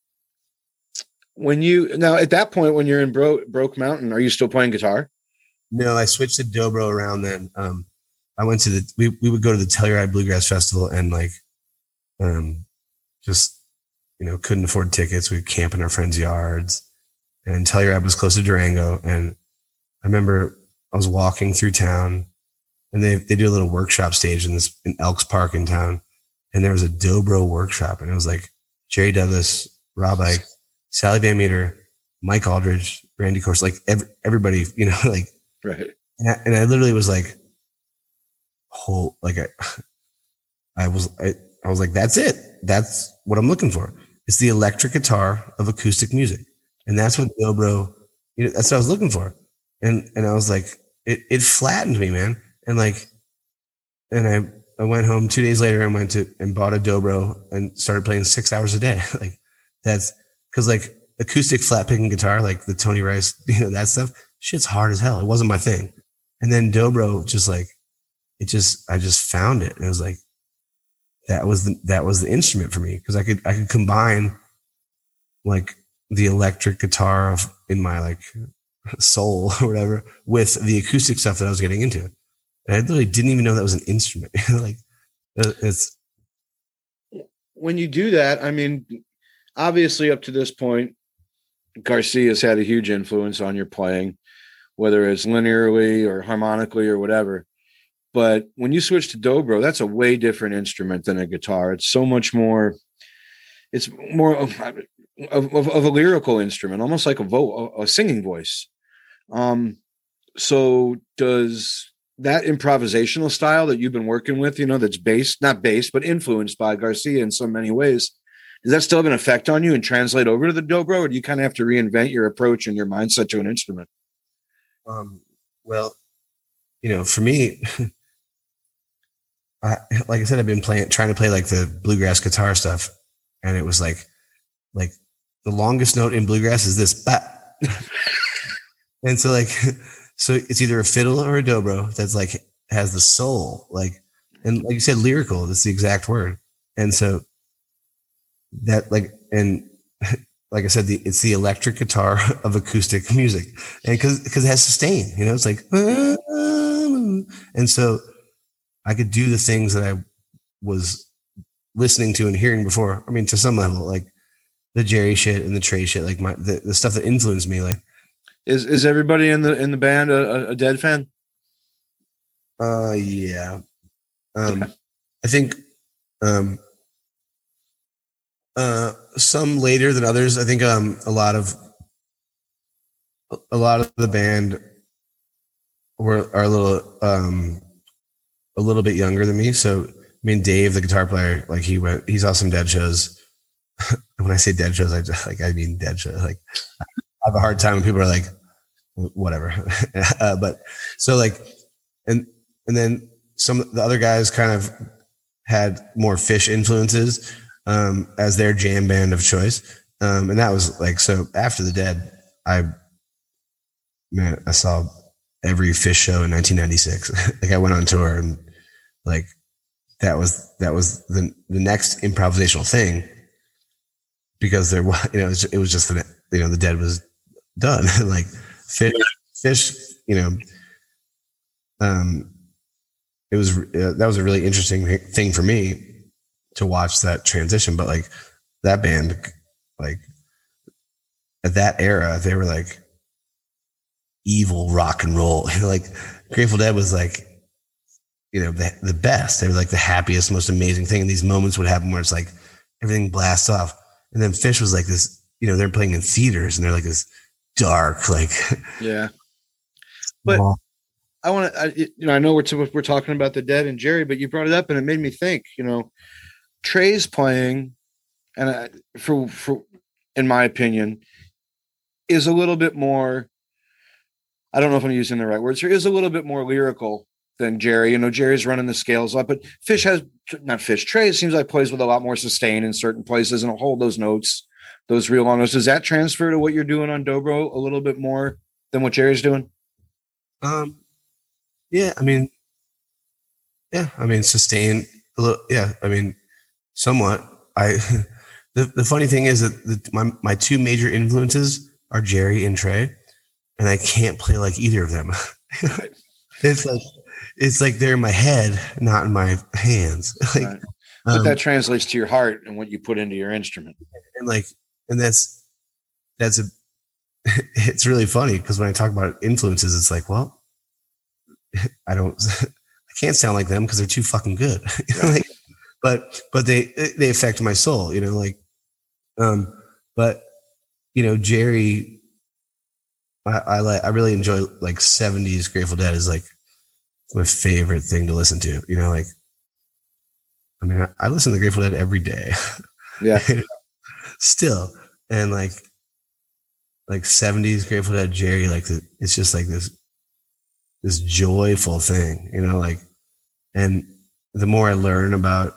when you now at that point when you're in Bro, Broke Mountain, are you still playing guitar? No, I switched to dobro around then. Um, I went to the we we would go to the Telluride Bluegrass Festival and like. Um, just, you know, couldn't afford tickets. We'd camp in our friends' yards, and Telluride was close to Durango. And I remember I was walking through town, and they they do a little workshop stage in this in Elks Park in town, and there was a dobro workshop, and it was like Jerry Douglas, Rob Ike, Sally Van Meter, Mike Aldridge, Randy Course, like every, everybody, you know, like right. And I, and I literally was like, whole like I, I was I. I was like, that's it. That's what I'm looking for. It's the electric guitar of acoustic music. And that's what dobro, you know, that's what I was looking for. And, and I was like, it, it flattened me, man. And like, and I, I went home two days later and went to, and bought a dobro and started playing six hours a day. Like that's cause like acoustic flat picking guitar, like the Tony Rice, you know, that stuff, shit's hard as hell. It wasn't my thing. And then dobro just like, it just, I just found it. And it was like, that was the, that was the instrument for me. Cause I could, I could combine like the electric guitar of in my like soul or whatever with the acoustic stuff that I was getting into. And I literally didn't even know that was an instrument. Like it's. When you do that, I mean, obviously up to this point, Garcia's had a huge influence on your playing, whether it's linearly or harmonically or whatever. But when you switch to dobro, that's a way different instrument than a guitar. It's so much more, it's more of, of, of a lyrical instrument, almost like a, vo- a singing voice. Um, so does that improvisational style that you've been working with, you know, that's based, not based, but influenced by Garcia in so many ways, does that still have an effect on you and translate over to the dobro, or do you kind of have to reinvent your approach and your mindset to an instrument? Um, well, you know, for me, I, like I said, I've been playing, trying to play like the bluegrass guitar stuff. And it was like, like the longest note in bluegrass is this, bah. And so like, so it's either a fiddle or a dobro that's like, has the soul, like, and like you said, lyrical, that's the exact word. And so that like, and like I said, the, it's the electric guitar of acoustic music. And cause, cause it has sustain, you know, it's like, and so I could do the things that I was listening to and hearing before. I mean, to some level, like the Jerry shit and the Trey shit, like my, the, the stuff that influenced me. Like, is, is everybody in the, in the band a, a Dead fan? Uh, yeah. Um, okay. I think, um, uh, some later than others. I think, um, a lot of, a lot of the band were, are a little, um, a little bit younger than me. So, I mean, Dave, the guitar player, like he went, he saw some Dead shows. When I say Dead shows, I just like, I mean, Dead shows. Like I have a hard time when people are like, whatever. uh, but so like, and, and then some of the other guys kind of had more Fish influences, um, as their jam band of choice. Um, and that was like, so after the Dead, I, man, I saw every Fish show in nineteen ninety-six. Like I went on tour and like, that was, that was the, the next improvisational thing. because there was, you know, it was, it was just, the, you know, the Dead was done. Like Fish, Fish, you know, um, it was, uh, that was a really interesting thing for me to watch that transition. But like that band, like at that era, they were like evil rock and roll. Like Grateful Dead was like, you know, the, the best. They were like the happiest, most amazing thing. And these moments would happen where it's like everything blasts off. And then Fish was like this, you know, they're playing in theaters and they're like this dark, like, yeah. But well, I want to, you know, I know we're, t- we're talking about the Dead and Jerry, but you brought it up and it made me think, you know, Trey's playing, and I, for, for, in my opinion, is a little bit more, I don't know if I'm using the right words here, is a little bit more lyrical than Jerry. You know, Jerry's running the scales up, but Fish has, not Fish, Trey, it seems like plays with a lot more sustain in certain places and will hold those notes, those real long notes. Does that transfer to what you're doing on Dobro a little bit more than what Jerry's doing? Um, yeah, I mean, yeah, I mean, sustain a little, yeah, I mean, somewhat. I, the, the funny thing is that the, my, my two major influences are Jerry and Trey, and I can't play like either of them. It's like, it's like they're in my head, not in my hands. Like, right. But um, that translates to your heart and what you put into your instrument. And like, and that's, that's a, it's really funny because when I talk about influences, it's like, well, I don't, I can't sound like them because they're too fucking good. Like, but, but they, they affect my soul, you know, like, um, but, you know, Jerry, I, I like, I really enjoy like seventies Grateful Dead is like my favorite thing to listen to, you know, like, I mean, I, I listen to Grateful Dead every day. Yeah. Still. And like, like seventies Grateful Dead Jerry, like the, it's just like this, this joyful thing, you know, like, and the more I learn about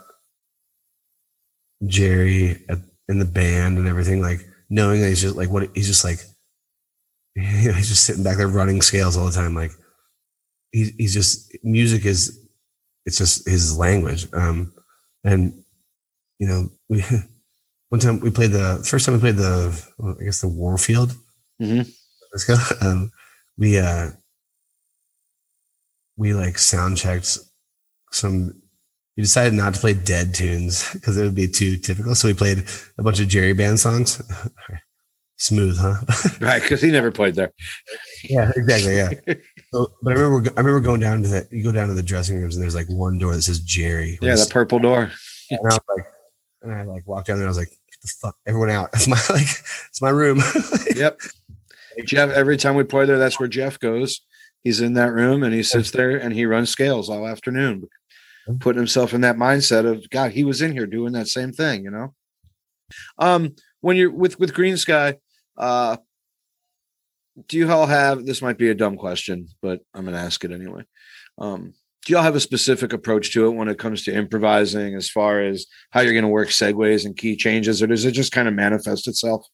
Jerry in the band and everything, like knowing that he's just like, what he's just like, you know, he's just sitting back there running scales all the time. Like he's, he's just, music is, it's just his language. Um, and you know, we, one time we played the first time we played the, well, I guess the Warfield. Mm-hmm. Let's go. Um, we, uh, we like sound checked some, we decided not to play Dead tunes because it would be too typical. So we played a bunch of Jerry band songs. Smooth, huh? Right, because he never played there. Yeah, exactly. Yeah. So, but I remember, I remember going down to the, you go down to the dressing rooms and there's like one door that says Jerry. Yeah, the purple door. And I was like, and I like walked down there. I was like, get the fuck, everyone out. It's my like, it's my room. Yep. Jeff. Every time we play there, that's where Jeff goes. He's in that room and he sits there and he runs scales all afternoon, putting himself in that mindset of God. He was in here doing that same thing, you know. Um, when you're with with Green Sky. Uh, do you all have, this might be a dumb question, but I'm going to ask it anyway. Um, do y'all have a specific approach to it when it comes to improvising as far as how you're going to work segues and key changes, or does it just kind of manifest itself?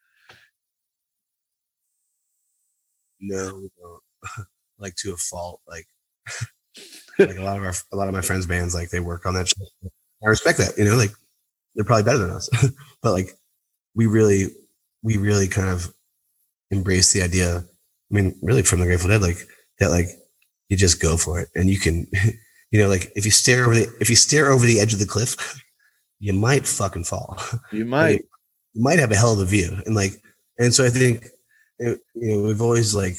No, we don't. Like to a fault. Like, like a lot of our, a lot of my friends' bands, like they work on that shit. I respect that, you know, like they're probably better than us, but like we really, we really kind of embrace the idea. I mean, really from the Grateful Dead, like that, like you just go for it and you can, you know, like if you stare over the, if you stare over the edge of the cliff, you might fucking fall. You might, like, you might have a hell of a view. And like, and so I think, you know, we've always like,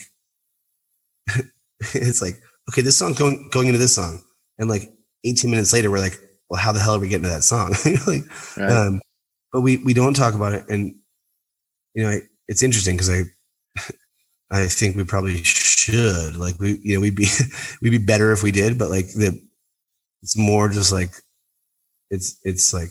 it's like, okay, this song going, going into this song. And like eighteen minutes later, we're like, well, how the hell are we getting to that song? Like, right. um, but we, we don't talk about it. And, you know, it's interesting because I, I think we probably should, like, we, you know, we'd be, we'd be better if we did, but like the, it's more just like, it's, it's like,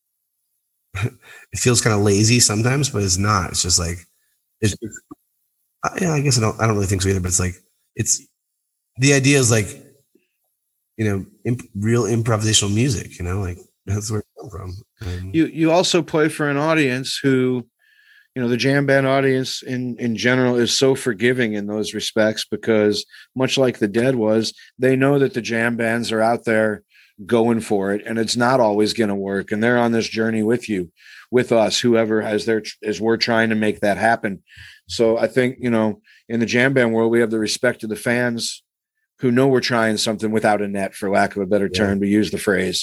it feels kind of lazy sometimes, but it's not. It's just like, it's, it's yeah, I guess I don't, I don't really think so either, but it's like, it's, the idea is like, you know, imp, real improvisational music, you know, like that's where it comes from. Um, you, you also play for an audience who, you know, the jam band audience in, in general is so forgiving in those respects because much like the Dead was, they know that the jam bands are out there going for it, and it's not always going to work. And they're on this journey with you, with us, whoever has their, as we're trying to make that happen. So I think, you know, in the jam band world, we have the respect of the fans who know we're trying something without a net, for lack of a better term, yeah. to use the phrase.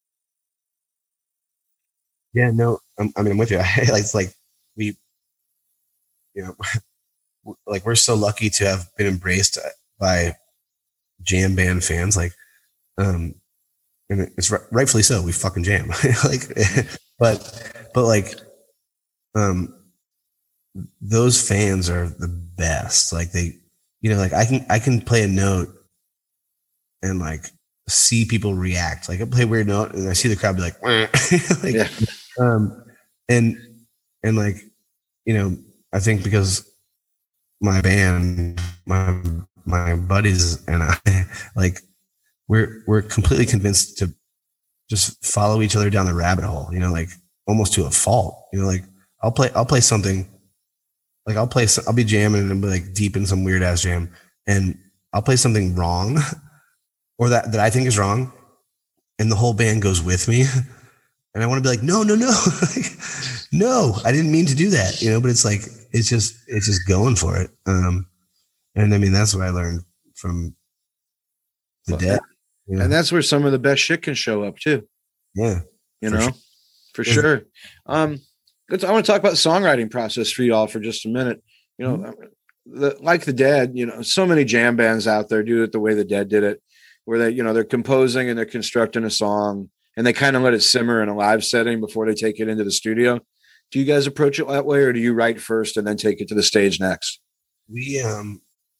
Yeah, no, I'm, I mean, I'm with you. It's like we, you know, like we're so lucky to have been embraced by jam band fans. Like, um, and it's rightfully so. We fucking jam. Like, but, but like, um, those fans are the best. Like they, you know, like I can, I can play a note and like see people react. Like I play a weird note and I see the crowd be like, like yeah. um, and, and like, you know, I think because my band, my, my buddies and I, like, we're, we're completely convinced to just follow each other down the rabbit hole, you know, like almost to a fault, you know, like I'll play, I'll play something like I'll play, I'll be jamming and be like deep in some weird ass jam and I'll play something wrong or that, that I think is wrong. And the whole band goes with me. And I want to be like, no, no, no, like, no, I didn't mean to do that, you know, but it's like, it's just, it's just going for it. Um, and I mean, that's what I learned from the well, Dead. You know? And that's where some of the best shit can show up too. Yeah. You for know, sure. for yeah. sure. Um, let's, I want to talk about the songwriting process for y'all for just a minute. You know, mm-hmm. the, like the Dead, you know, so many jam bands out there do it the way the Dead did it, where they, you know, they're composing and they're constructing a song and they kind of let it simmer in a live setting before they take it into the studio. Do you guys approach it that way, or do you write first and then take it to the stage next? We, um,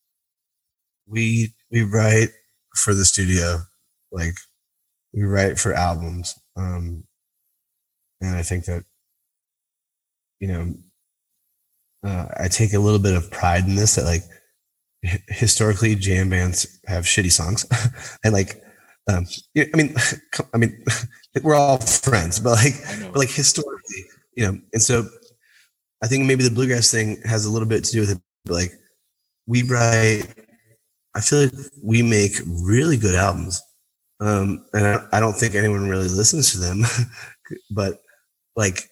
we, we write for the studio. Like we write for albums. Um, and I think that, you know, uh, I take a little bit of pride in this, that like h- historically jam bands have shitty songs and like, um, I mean, I mean, we're all friends, but like, but like historically, you know, and so I think maybe the bluegrass thing has a little bit to do with it, but like we write, I feel like we make really good albums. Um, and I, I don't think anyone really listens to them, but like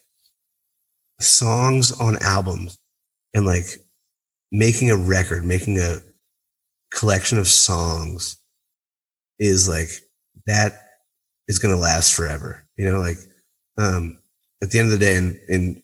songs on albums and like making a record, making a collection of songs is like, that is going to last forever. You know, like, um, at the end of the day, in, in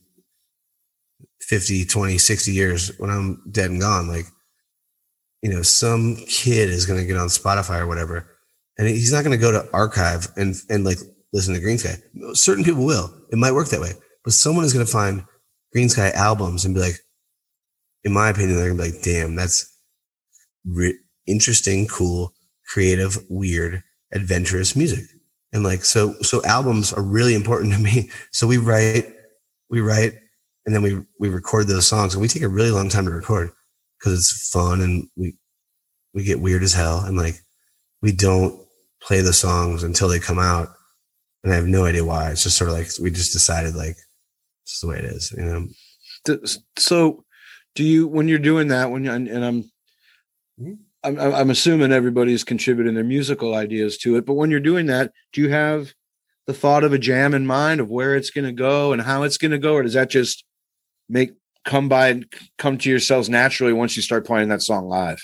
fifty, twenty, sixty years, when I'm dead and gone, like, you know, some kid is going to get on Spotify or whatever, and he's not going to go to archive and, and like listen to Green Sky. Certain people will. It might work that way, but someone is going to find Green Sky albums and be like, in my opinion, they're going to be like, damn, that's re- interesting, cool, creative, weird, adventurous music. And like, so, so albums are really important to me. So we write, we write, and then we, we record those songs, and we take a really long time to record because it's fun and we, we get weird as hell. And like, we don't play the songs until they come out. And I have no idea why. It's just sort of like, we just decided like, this is the way it is, you know? So do you, when you're doing that, when you, and, and I'm, mm-hmm. I'm, I'm assuming everybody's contributing their musical ideas to it, but when you're doing that, do you have the thought of a jam in mind of where it's going to go and how it's going to go? Or does that just make, come by and come to yourselves naturally once you start playing that song live?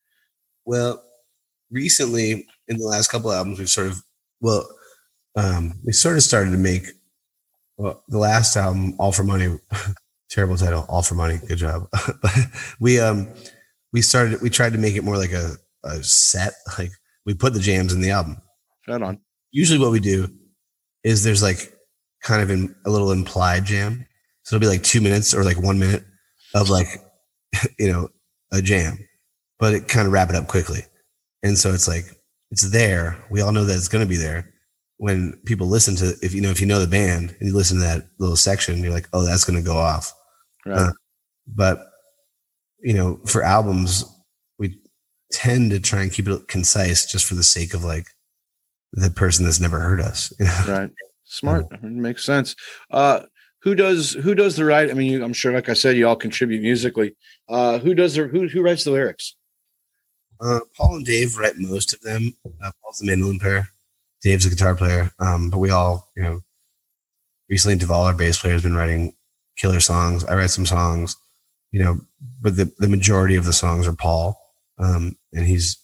Well, recently in the last couple of albums, we've sort of, well, um, we sort of started to make, well, the last album, All for Money, terrible title, All for Money. Good job. But we, um, we started, we tried to make it more like a, a set. Like we put the jams in the album. Right on. Usually what we do is there's like kind of in, a little implied jam. So it'll be like two minutes or like one minute of like, you know, a jam, but it kind of wrap it up quickly. And so it's like, it's there. We all know that it's going to be there. When people listen to, if you know, if you know the band and you listen to that little section, you're like, oh, that's going to go off. Right. Uh, but you know, for albums, we tend to try and keep it concise just for the sake of like the person that's never heard us. You know? Right. Smart. It makes sense. Uh, who does, who does the write? I mean, you, I'm sure, like I said, you all contribute musically. Uh, who does the, who, who writes the lyrics? Uh, Paul and Dave write most of them. Uh, Paul's the mandolin player. Dave's a guitar player. Um, but we all, you know, recently Duval, our bass player, has been writing killer songs. I write some songs, you know, but the, the majority of the songs are Paul. Um, and he's,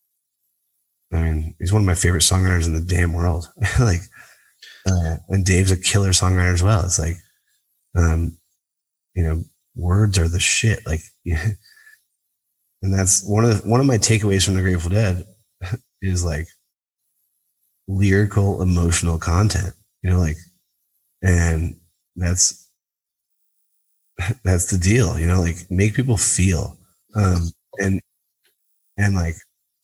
I mean, he's one of my favorite songwriters in the damn world. like, uh, and Dave's a killer songwriter as well. It's like, um, you know, words are the shit. Like, yeah. And that's one of the, one of my takeaways from the Grateful Dead is like lyrical, emotional content, you know, like, and that's, that's the deal, you know, like make people feel, um, and, and like,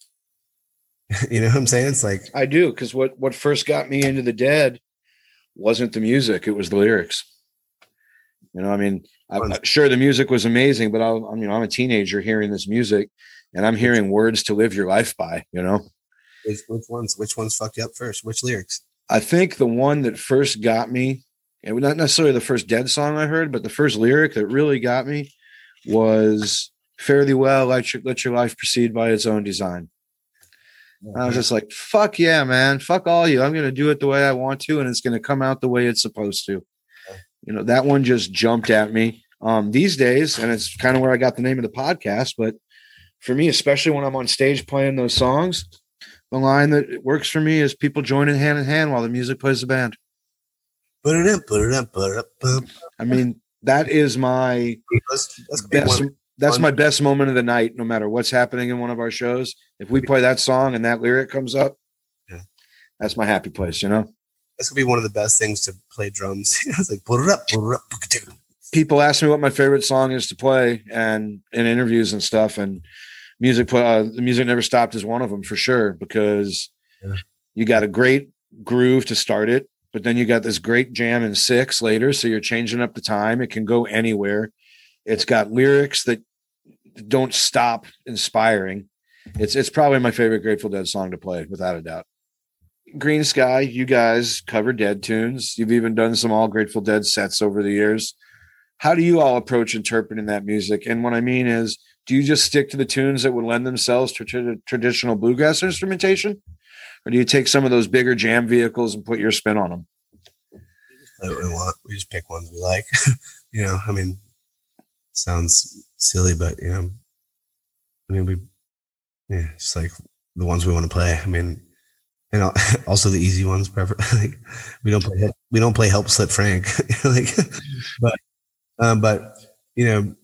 you know what I'm saying? It's like, I do. Cause what, what first got me into the Dead wasn't the music. It was the lyrics. You know, I mean, I'm sure the music was amazing, but I, I mean, I'm a teenager hearing this music and I'm hearing words to live your life by, you know, which, which ones, which ones fucked you up first? Which lyrics? I think the one that first got me, and not necessarily the first Dead song I heard, but the first lyric that really got me was "Fare thee well, let your, let your life proceed by its own design." I was just like, fuck yeah, man. Fuck all you. I'm going to do it the way I want to, and it's going to come out the way it's supposed to. You know, that one just jumped at me. Um, these days, and it's kind of where I got the name of the podcast, but for me, especially when I'm on stage playing those songs, the line that works for me is people joining hand in hand while the music plays the band. Put it in, put it in, put it up. I mean, that is my That's, that's best. one. That's my best moment of the night, no matter what's happening in one of our shows. If we play that song and that lyric comes up, yeah. That's my happy place, you know? That's going to be one of the best things to play drums. It's like, put it up, put it up. People ask me what my favorite song is to play and in interviews and stuff. And music, uh, the music never stopped is one of them for sure, because yeah. You got a great groove to start it, but then you got this great jam in six later. So you're changing up the time. It can go anywhere. It's got lyrics that don't stop inspiring. It's it's probably my favorite Grateful Dead song to play, without a doubt. Green Sky, you guys cover Dead tunes. You've even done some all Grateful Dead sets over the years. How do you all approach interpreting that music? And what I mean is, do you just stick to the tunes that would lend themselves to tra- traditional bluegrass instrumentation? Or do you take some of those bigger jam vehicles and put your spin on them? We want. We just pick ones we like. You know, I mean, sounds silly, but you know, I mean, we, yeah, it's like the ones we want to play. I mean, and also the easy ones. Prefer like we don't play. We don't play Help Slip Frank. like, but, um, but you know,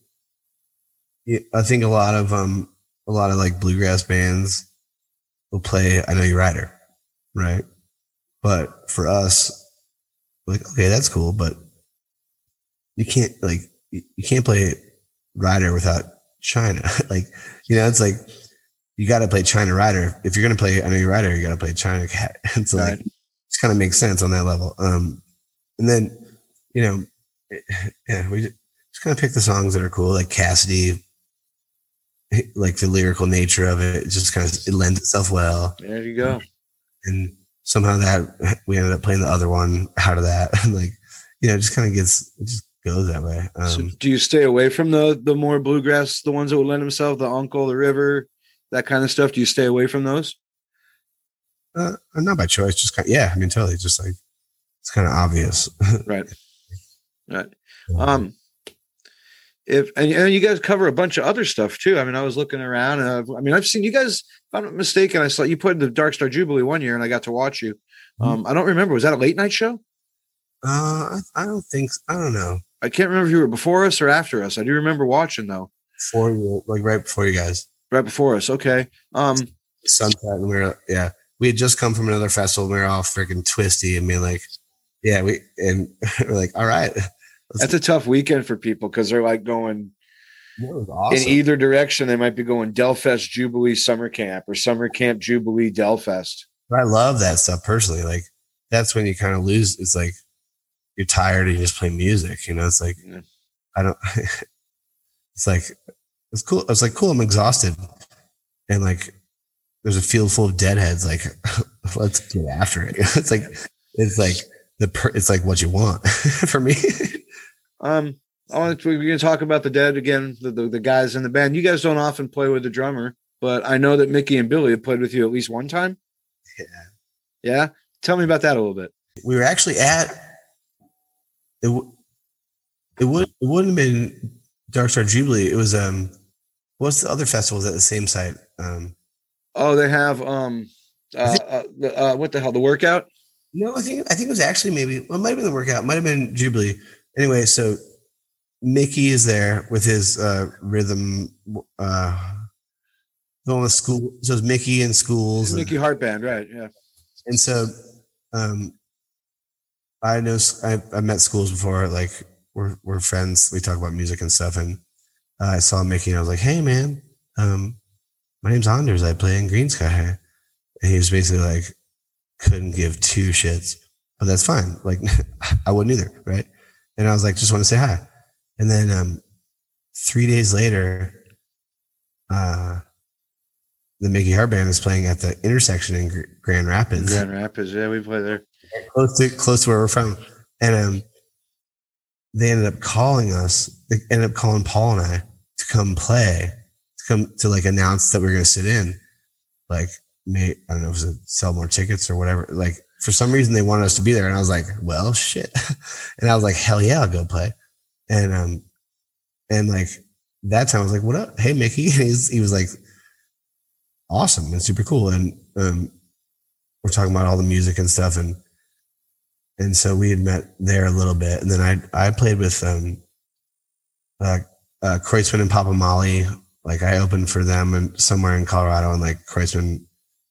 I think a lot of um, a lot of like bluegrass bands will play I Know You're Rider, right? But for us, like, okay, that's cool, but you can't like you can't play Rider without China. Like, you know, it's like you got to play China Rider. If you're going to play I Know You're Rider, you got to play China Cat. And so right. Like, it kind of makes sense on that level. Um, and then, you know, yeah, we just kind of pick the songs that are cool, like Cassidy, like the lyrical nature of it, it just kind of it lends itself well. There you go. And somehow that we ended up playing the other one out of that. And like, you know, it just kind of gets, it just goes that way. Um, so do you stay away from the the more bluegrass, the ones that would lend themselves, the Uncle, the River, that kind of stuff? Do you stay away from those? Uh, not by choice, just kind of, yeah. I mean, totally, just like it's kind of obvious, right? Right. Um, if and, and you guys cover a bunch of other stuff too. I mean, I was looking around, and I've, I mean, I've seen you guys. If I'm not mistaken, I saw you put the Dark Star Jubilee one year, and I got to watch you. Um, I don't remember. Was that a late night show? Uh, I, I don't think. I don't know. I can't remember if you were before us or after us. I do remember watching though. Before you, like right before you guys. Right before us. Okay. Um, Sunset, and we were yeah. We had just come from another festival. We were all freaking twisty and being like, yeah, we and we're like, all right. That's a tough weekend for people because they're like going awesome. In either direction. They might be going Delfest Jubilee Summer Camp or Summer Camp Jubilee Delfest. I love that stuff personally. Like that's when you kind of lose. It's like you're tired and you just play music. You know, it's like yeah. I don't. It's like it's cool. It's like cool. I'm exhausted, and like there's a field full of deadheads. Like let's get after it. It's like it's like the per, it's like what you want for me. Um, I want to, we're going to talk about the Dead again, the, the the guys in the band. You guys don't often play with the drummer, but I know that Mickey and Billy have played with you at least one time. Yeah. Yeah. Tell me about that a little bit. We were actually at it. It would it wouldn't have been Dark Star Jubilee. It was um. What's the other festivals at the same site? Um, oh, they have um. Uh, think, uh, the, uh, what the hell? The workout? No, I think I think it was actually maybe. Well, it might have been the workout. It might have been Jubilee. Anyway, so Mickey is there with his uh, rhythm. Uh, going with school. So it's Mickey and Schools. Mickey and, Hart Band, right? Yeah. And so, um, I know I I met Schools before. Like we're we're friends. We talk about music and stuff. And uh, I saw Mickey and I was like, "Hey, man, um, my name's Anders. I play in Green Sky." And he was basically like, couldn't give two shits, but that's fine. Like I wouldn't either, right? And I was like, just want to say hi. And then um, three days later, uh, the Mickey Hart Band is playing at the intersection in Gr- Grand Rapids. Grand Rapids, yeah, we play there. Close to close to where we're from. And um, they ended up calling us. They ended up calling Paul and I to come play, to come to like announce that we we're going to sit in. Like, may, I don't know if it was to sell more tickets or whatever. Like, for some reason, they wanted us to be there. And I was like, well, shit. And I was like, hell yeah, I'll go play. And, um, and like, that time I was like, what up? Hey, Mickey. And he's, he was like, awesome and super cool. And, um, we're talking about all the music and stuff. And, and so we had met there a little bit. And then I, I played with, um, uh, uh, Kreutzmann and Papa Molly. Like I opened for them and somewhere in Colorado, and like Kreutzmann,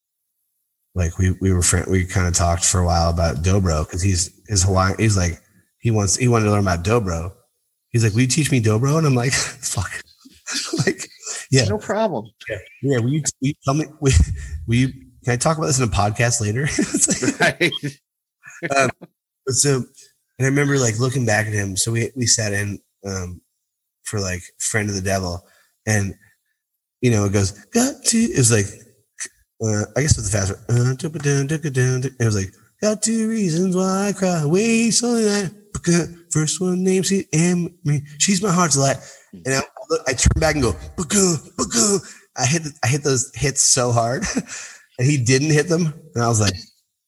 like we, we were friend, we kind of talked for a while about dobro. Cause he's, his Hawaiian, he's like, he wants, he wanted to learn about dobro. He's like, will you teach me dobro? And I'm like, fuck. Like, yeah, no problem. Yeah. Yeah. Will you, will you tell me, will, will you, can I talk about this in a podcast later? Like, right. um, but so, and I remember like looking back at him. So we, we sat in, um, for like Friend of the Devil, and, you know, it goes, got to, it was like, uh, I guess it was the fast one. Uh, it was like, got two reasons why I cry. Wait, something that first one names it and me. She's my heart's delight. And I, I turn back and go, Baka, Baka. I hit, I hit those hits so hard, and he didn't hit them. And I was like,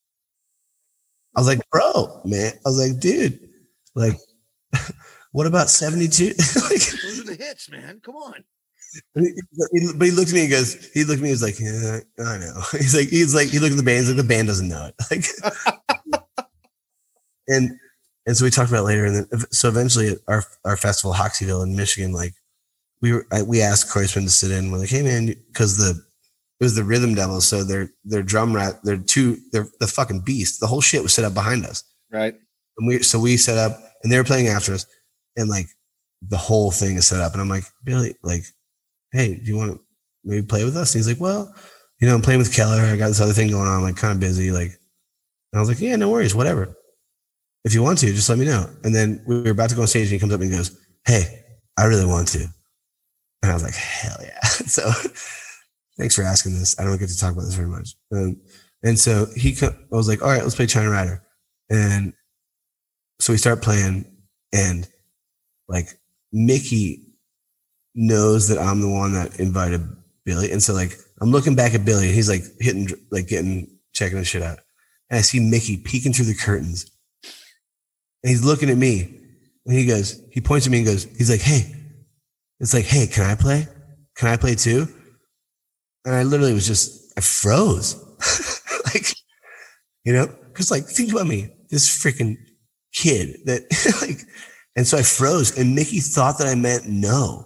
I was like, bro, man. I was like, dude, like, what about seventy-two? Like, those are the hits, man. Come on. But he, but he looked at me and goes, he looked at me and was like, yeah, I know. He's like, he's like, he looked at the band, he's like, the band doesn't know it. Like, and, and so we talked about it later. And then, so eventually at our, our festival, Hoxeyville in Michigan, like we were, I, we asked Kreutzmann to sit in. We're like, hey man, cause the, it was the Rhythm Devils. So their, their drum rat, they're two, they're the fucking beast. The whole shit was set up behind us. Right. And we, so we set up and they were playing after us, and like the whole thing is set up. And I'm like, Billy, like, hey, do you want to maybe play with us? And he's like, well, you know, I'm playing with Keller. I got this other thing going on. I'm like kind of busy. Like, and I was like, yeah, no worries, whatever. If you want to, just let me know. And then we were about to go on stage, and he comes up and he goes, hey, I really want to. And I was like, hell yeah. So thanks for asking this. I don't get to talk about this very much. Um, and so he, I was like, all right, let's play China Rider. And so we start playing, and like Mickey knows that I'm the one that invited Billy. And so like, I'm looking back at Billy, and he's like hitting, like getting, checking his shit out. And I see Mickey peeking through the curtains, and he's looking at me, and he goes, he points at me and goes, he's like, hey, it's like, hey, can I play? Can I play too? And I literally was just, I froze. Like, you know, cause like, think about me, this freaking kid that like, and so I froze, and Mickey thought that I meant no.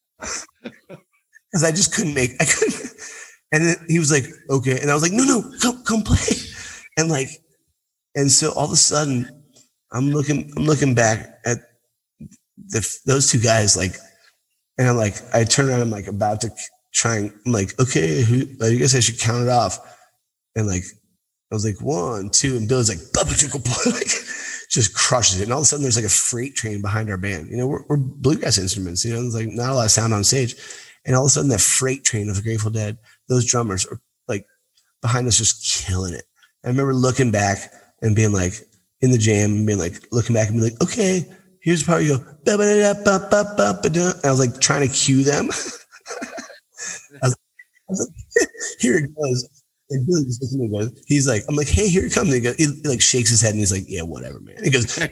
Cause I just couldn't make, I couldn't. And then he was like, okay. And I was like, no, no, come, come play. And like, and so all of a sudden I'm looking, I'm looking back at the, those two guys, like, and I'm like, I turn around, I'm like about to try and I'm like, okay, who, I guess I should count it off. And like, I was like, one, two, and Bill's like, like just crushes it. And all of a sudden there's like a freight train behind our band. You know, we're, we're bluegrass instruments, you know, there's like not a lot of sound on stage. And all of a sudden that freight train of the Grateful Dead, those drummers are like behind us just killing it. I remember looking back and being like in the jam and being like, looking back and being like, okay, here's the part you go, ba ba da ba ba ba ba da. I was like trying to cue them. I was, I was like, here it goes. And Billy just looks at me and goes, he's like, I'm like, hey, here it comes. He, goes, he, he like shakes his head and he's like, yeah, whatever, man. He goes,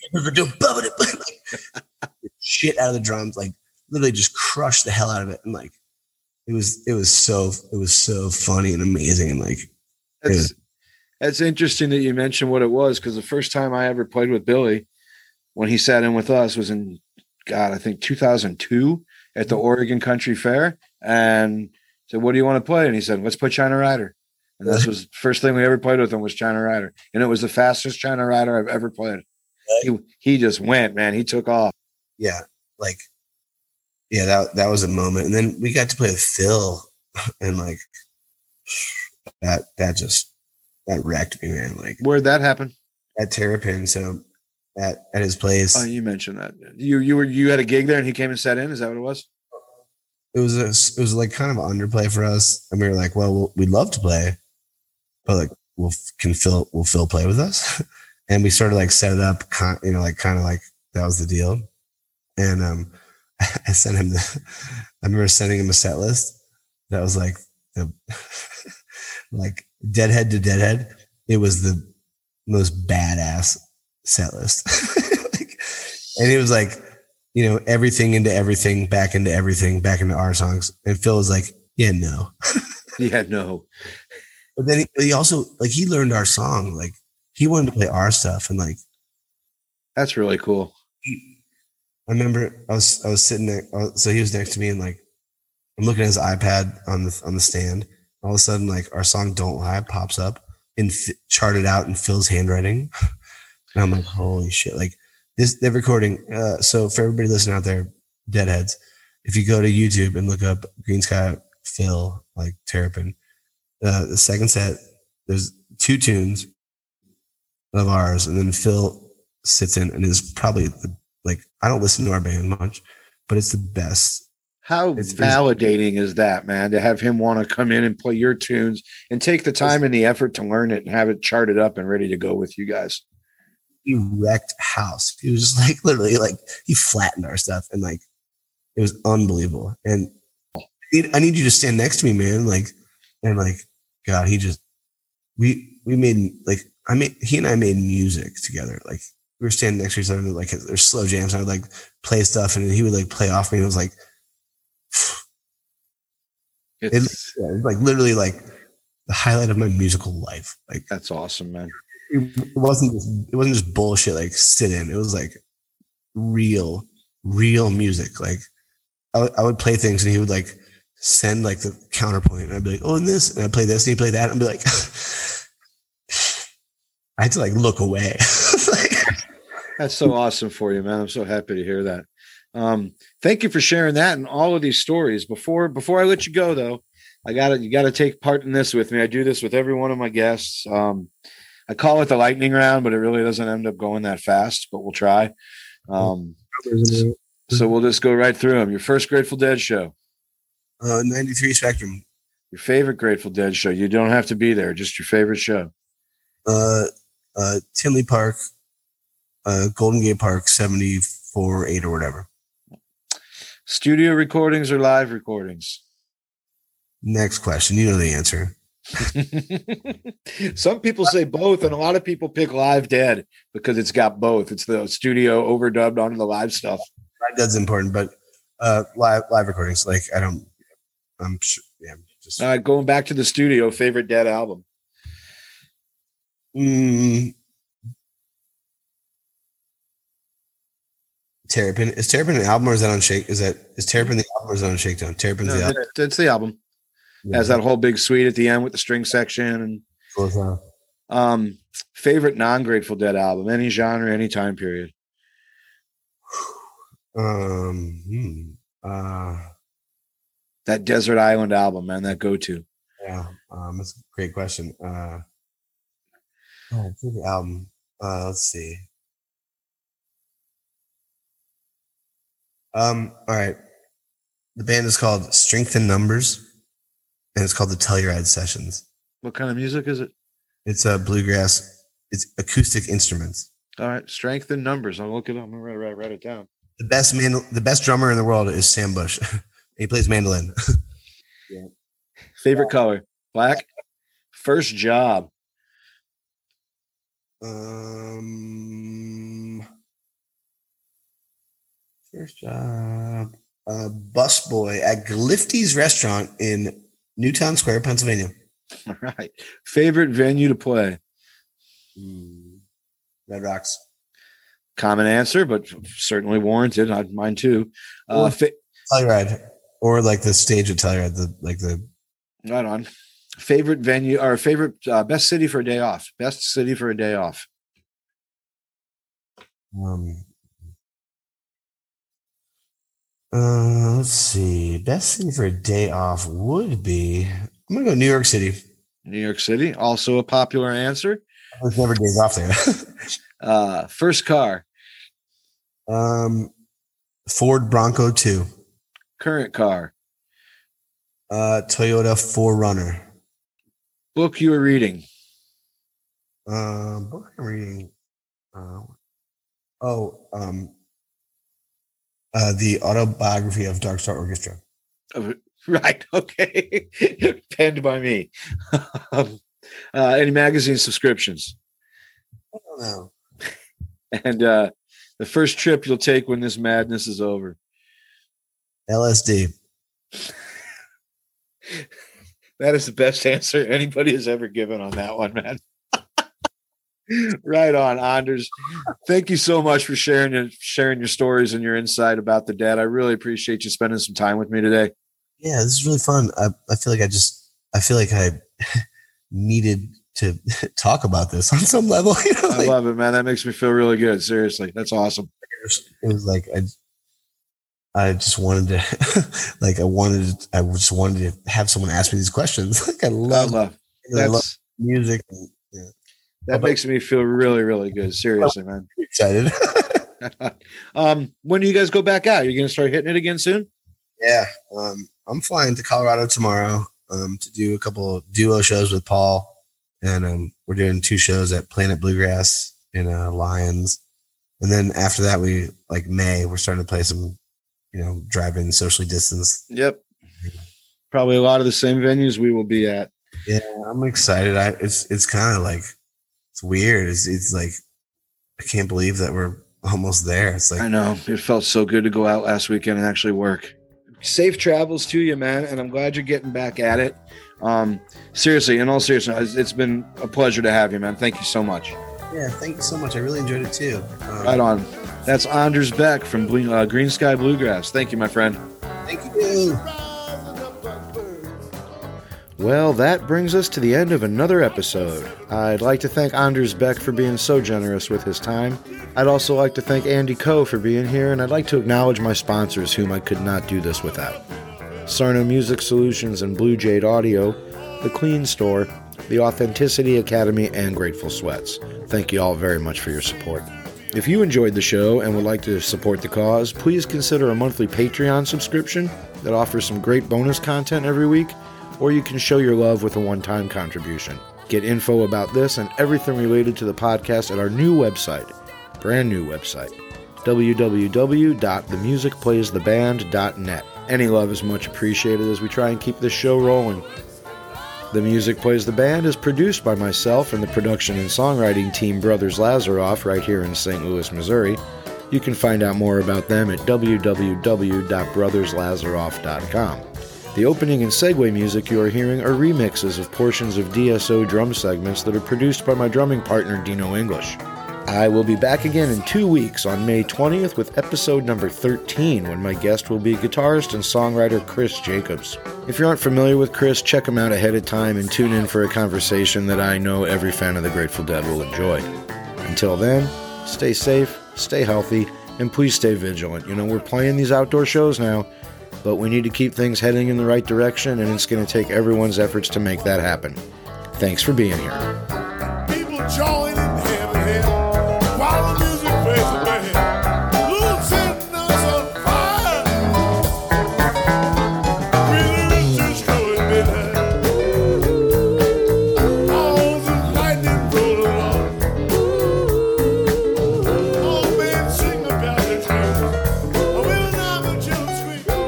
shit out of the drums, like literally just crushed the hell out of it. And like, it was, it was so, it was so funny and amazing. And like, That's, was, that's interesting that you mentioned what it was. Cause the first time I ever played with Billy when he sat in with us was in, God, I think two thousand two at the Oregon Country Fair. And said, what do you want to play? And he said, let's put China Rider. And this was the first thing we ever played with him was China Rider. And it was the fastest China Rider I've ever played. He, he just went, man. He took off. Yeah. Like, yeah, that, that was a moment. And then we got to play with Phil and like that, that just, that wrecked me, man. Like, where'd that happen? At Terrapin. So at, at his place. Oh, you mentioned that. You, you were, you had a gig there and he came and sat in. Is that what it was? It was, a, it was like kind of an underplay for us. And we were like, well, we'll we'd love to play, but like, we'll, can Phil, will Phil play with us? And we sort of like set it up, you know, like kind of like that was the deal. And um, I sent him the, I remember sending him a set list that was like, the, like Deadhead to Deadhead. It was the most badass set list. Like, and it was like, you know, everything into everything, back into everything, back into our songs. And Phil was like, yeah, no. Yeah, no. But then he, he also, like, he learned our song. Like, he wanted to play our stuff. And like, that's really cool. He, I remember I was, I was sitting there. So he was next to me and like, I'm looking at his iPad on the, on the stand. All of a sudden, like our song Don't Lie pops up and f- charted out in Phil's handwriting. And I'm like, holy shit. Like this, they're recording. Uh, so for everybody listening out there, Deadheads, if you go to YouTube and look up Green Sky Phil, like Terrapin, uh, the second set, there's two tunes of ours. And then Phil sits in and is probably the, like, I don't listen to our band much, but it's the best. How it's, validating is that, man, to have him want to come in and play your tunes and take the time and the effort to learn it and have it charted up and ready to go with you guys. He wrecked house. He was just like, literally like he flattened our stuff. And like, it was unbelievable. And I need, I need you to stand next to me, man. Like, and like, God, he just, we, we made like, I made, he and I made music together. Like we were standing next to each other, like there's slow jams. And I would like play stuff and he would like play off me. And it was like, It's, it, yeah, it was like literally like the highlight of my musical life. Like that's awesome, man. It wasn't just, it wasn't just bullshit like sit in. It was like real, real music. Like I, w- I would play things and he would like send like the counterpoint and I'd be like, oh, and this, and I'd play this and he'd play that and I'd be like, I had to like look away. Like, that's so awesome for you, man. I'm so happy to hear that. Um, thank you for sharing that and all of these stories. Before before I let you go, though, I got to you got to take part in this with me. I do this with every one of my guests. Um, I call it the lightning round, but it really doesn't end up going that fast. But we'll try. Um, so, so we'll just go right through them. Your first Grateful Dead show, uh, ninety-three Spectrum. Your favorite Grateful Dead show. You don't have to be there. Just your favorite show. Uh, uh, Tinley Park, uh, Golden Gate Park, seventy-four eight or whatever. Studio recordings or live recordings? Next question. You know the answer. Some people say both, and a lot of people pick Live Dead because it's got both. It's the studio overdubbed onto the live stuff. Live Dead's important, but uh, live live recordings, like I don't. I'm sure. Yeah. Just all right, going back to the studio. Favorite Dead album? Mm, Terrapin. Is Terrapin an album or is that on Shake? Is that is Terrapin the album or is that on Shakedown? Terrapin's no, the album. That's the album. Yeah. Has that whole big suite at the end with the string section and cool. um favorite non-Grateful Dead album, any genre, any time period. Um hmm, uh that Desert Island album, man, that go-to. Yeah, um that's a great question. Uh oh, favorite album. Uh let's see. Um, all right. The band is called Strength in Numbers, and it's called the Telluride Sessions. What kind of music is it? It's a uh, bluegrass. It's acoustic instruments. All right, Strength in Numbers. I'll look it up. I'm gonna write, write, write it down. The best man, the best drummer in the world is Sam Bush. He plays mandolin. Yeah. Favorite color? Black. First job. Um, first job. Uh, busboy at Glifty's Restaurant in Newtown Square, Pennsylvania. All right. Favorite venue to play? Mm, Red Rocks. Common answer, but certainly warranted. I, mine too. Uh, Or fa- Telluride, or like the stage at Telluride, the like the. right on. Favorite venue or favorite uh, best city for a day off? Best city for a day off. Um. Uh, let's see. Best city for a day off would be. I'm gonna go New York City. New York City, also a popular answer. There's never days off there. Uh, first car. um, Ford Bronco two. Current car. Uh, Toyota four runner. Book you were reading. Uh, book I'm reading. Uh, oh, um, uh, the autobiography of Dark Star Orchestra. Oh, right. Okay. Penned by me. um, uh, any magazine subscriptions? I don't know. And uh, the first trip you'll take when this madness is over. L S D. That is the best answer anybody has ever given on that one, man. Right on, Anders. Thank you so much for sharing your, sharing your stories and your insight about the dead. I really appreciate you spending some time with me today. Yeah, this is really fun. I, I feel like I just, I feel like I needed to talk about this on some level. You know, I like, love it, man. That makes me feel really good. Seriously. That's awesome. it was like, I, I just wanted to, like, I wanted, to, I just wanted to have someone ask me these questions. Like, I I love, love I love that's, music. And, yeah. that makes me feel really, really good. Seriously, man. Excited. um, when do you guys go back out? You're going to start hitting it again soon? Yeah. Um, I'm flying to Colorado tomorrow um, to do a couple of duo shows with Paul. And um, we're doing two shows at Planet Bluegrass in uh, Lions. And then after that, we, like May, we're starting to play some, you know, drive-in socially distanced. Yep. Probably a lot of the same venues we will be at. Yeah, I'm excited. I, it's it's kind of like, it's weird. It's, it's like, I can't believe that we're almost there. It's like, I know. It felt so good to go out last weekend and actually work. Safe travels to you, man. And I'm glad you're getting back at it. Um, seriously, in all seriousness, it's been a pleasure to have you, man. Thank you so much. yeah, thank you so much. I really enjoyed it too. Um, Right on. That's Anders Beck from Ble- uh, Green Sky Bluegrass. Thank you, my friend. Thank you. Well, that brings us to the end of another episode. I'd like to thank Anders Beck for being so generous with his time. I'd also like to thank Andy Coe for being here, and I'd like to acknowledge my sponsors whom I could not do this without. Sarno Music Solutions and Blue Jade Audio, The Clean Store, The Authenticity Academy, and Grateful Sweats. Thank you all very much for your support. If you enjoyed the show and would like to support the cause, please consider a monthly Patreon subscription that offers some great bonus content every week, or you can show your love with a one-time contribution. Get info about this and everything related to the podcast at our new website, brand new website, w w w dot the music plays the band dot net. Any love is much appreciated as we try and keep this show rolling. The Music Plays the Band is produced by myself and the production and songwriting team Brothers Lazaroff right here in Saint Louis, Missouri. You can find out more about them at w w w dot brothers lazaroff dot com. The opening and segue music you are hearing are remixes of portions of D S O drum segments that are produced by my drumming partner Dino English. I will be back again in two weeks on May twentieth with episode number thirteen, when my guest will be guitarist and songwriter Chris Jacobs. If you aren't familiar with Chris, check him out ahead of time and tune in for a conversation that I know every fan of the Grateful Dead will enjoy. Until then, stay safe, stay healthy, and please stay vigilant. You know, we're playing these outdoor shows now, but we need to keep things heading in the right direction, and it's going to take everyone's efforts to make that happen. Thanks for being here. People join in hand in hand while the music plays the band. Little setting us on fire. Really just going midnight. Balls and lightning rolling on. All men sing about their dreams. A women have a children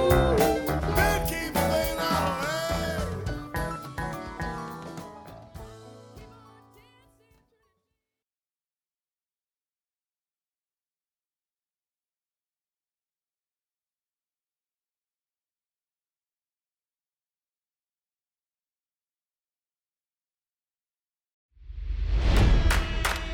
scream. Man keeps playing our hand.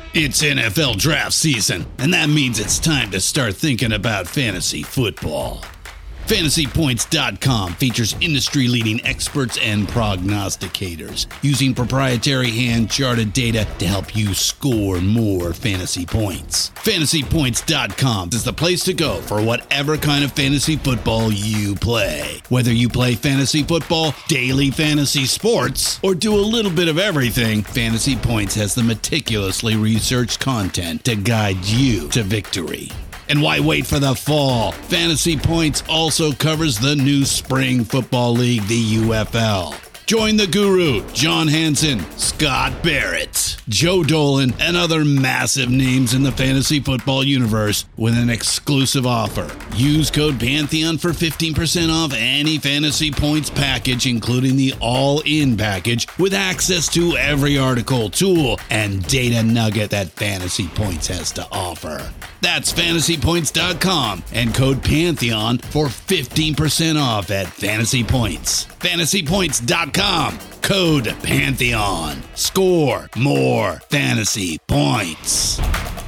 It's N F L draft season, and that means it's time to start thinking about fantasy football. Fantasy Points dot com features industry-leading experts and prognosticators using proprietary hand-charted data to help you score more fantasy points. Fantasy Points dot com is the place to go for whatever kind of fantasy football you play. Whether you play fantasy football, daily fantasy sports, or do a little bit of everything, Fantasy Points has the meticulously researched content to guide you to victory. And why wait for the fall? Fantasy Points also covers the new spring football league, the U F L. Join the guru, John Hansen, Scott Barrett, Joe Dolan, and other massive names in the fantasy football universe with an exclusive offer. Use code Pantheon for fifteen percent off any Fantasy Points package, including the all-in package, with access to every article, tool, and data nugget that Fantasy Points has to offer. That's Fantasy Points dot com and code Pantheon for fifteen percent off at Fantasy Points. Fantasy Points dot com, code Pantheon. Score more fantasy points.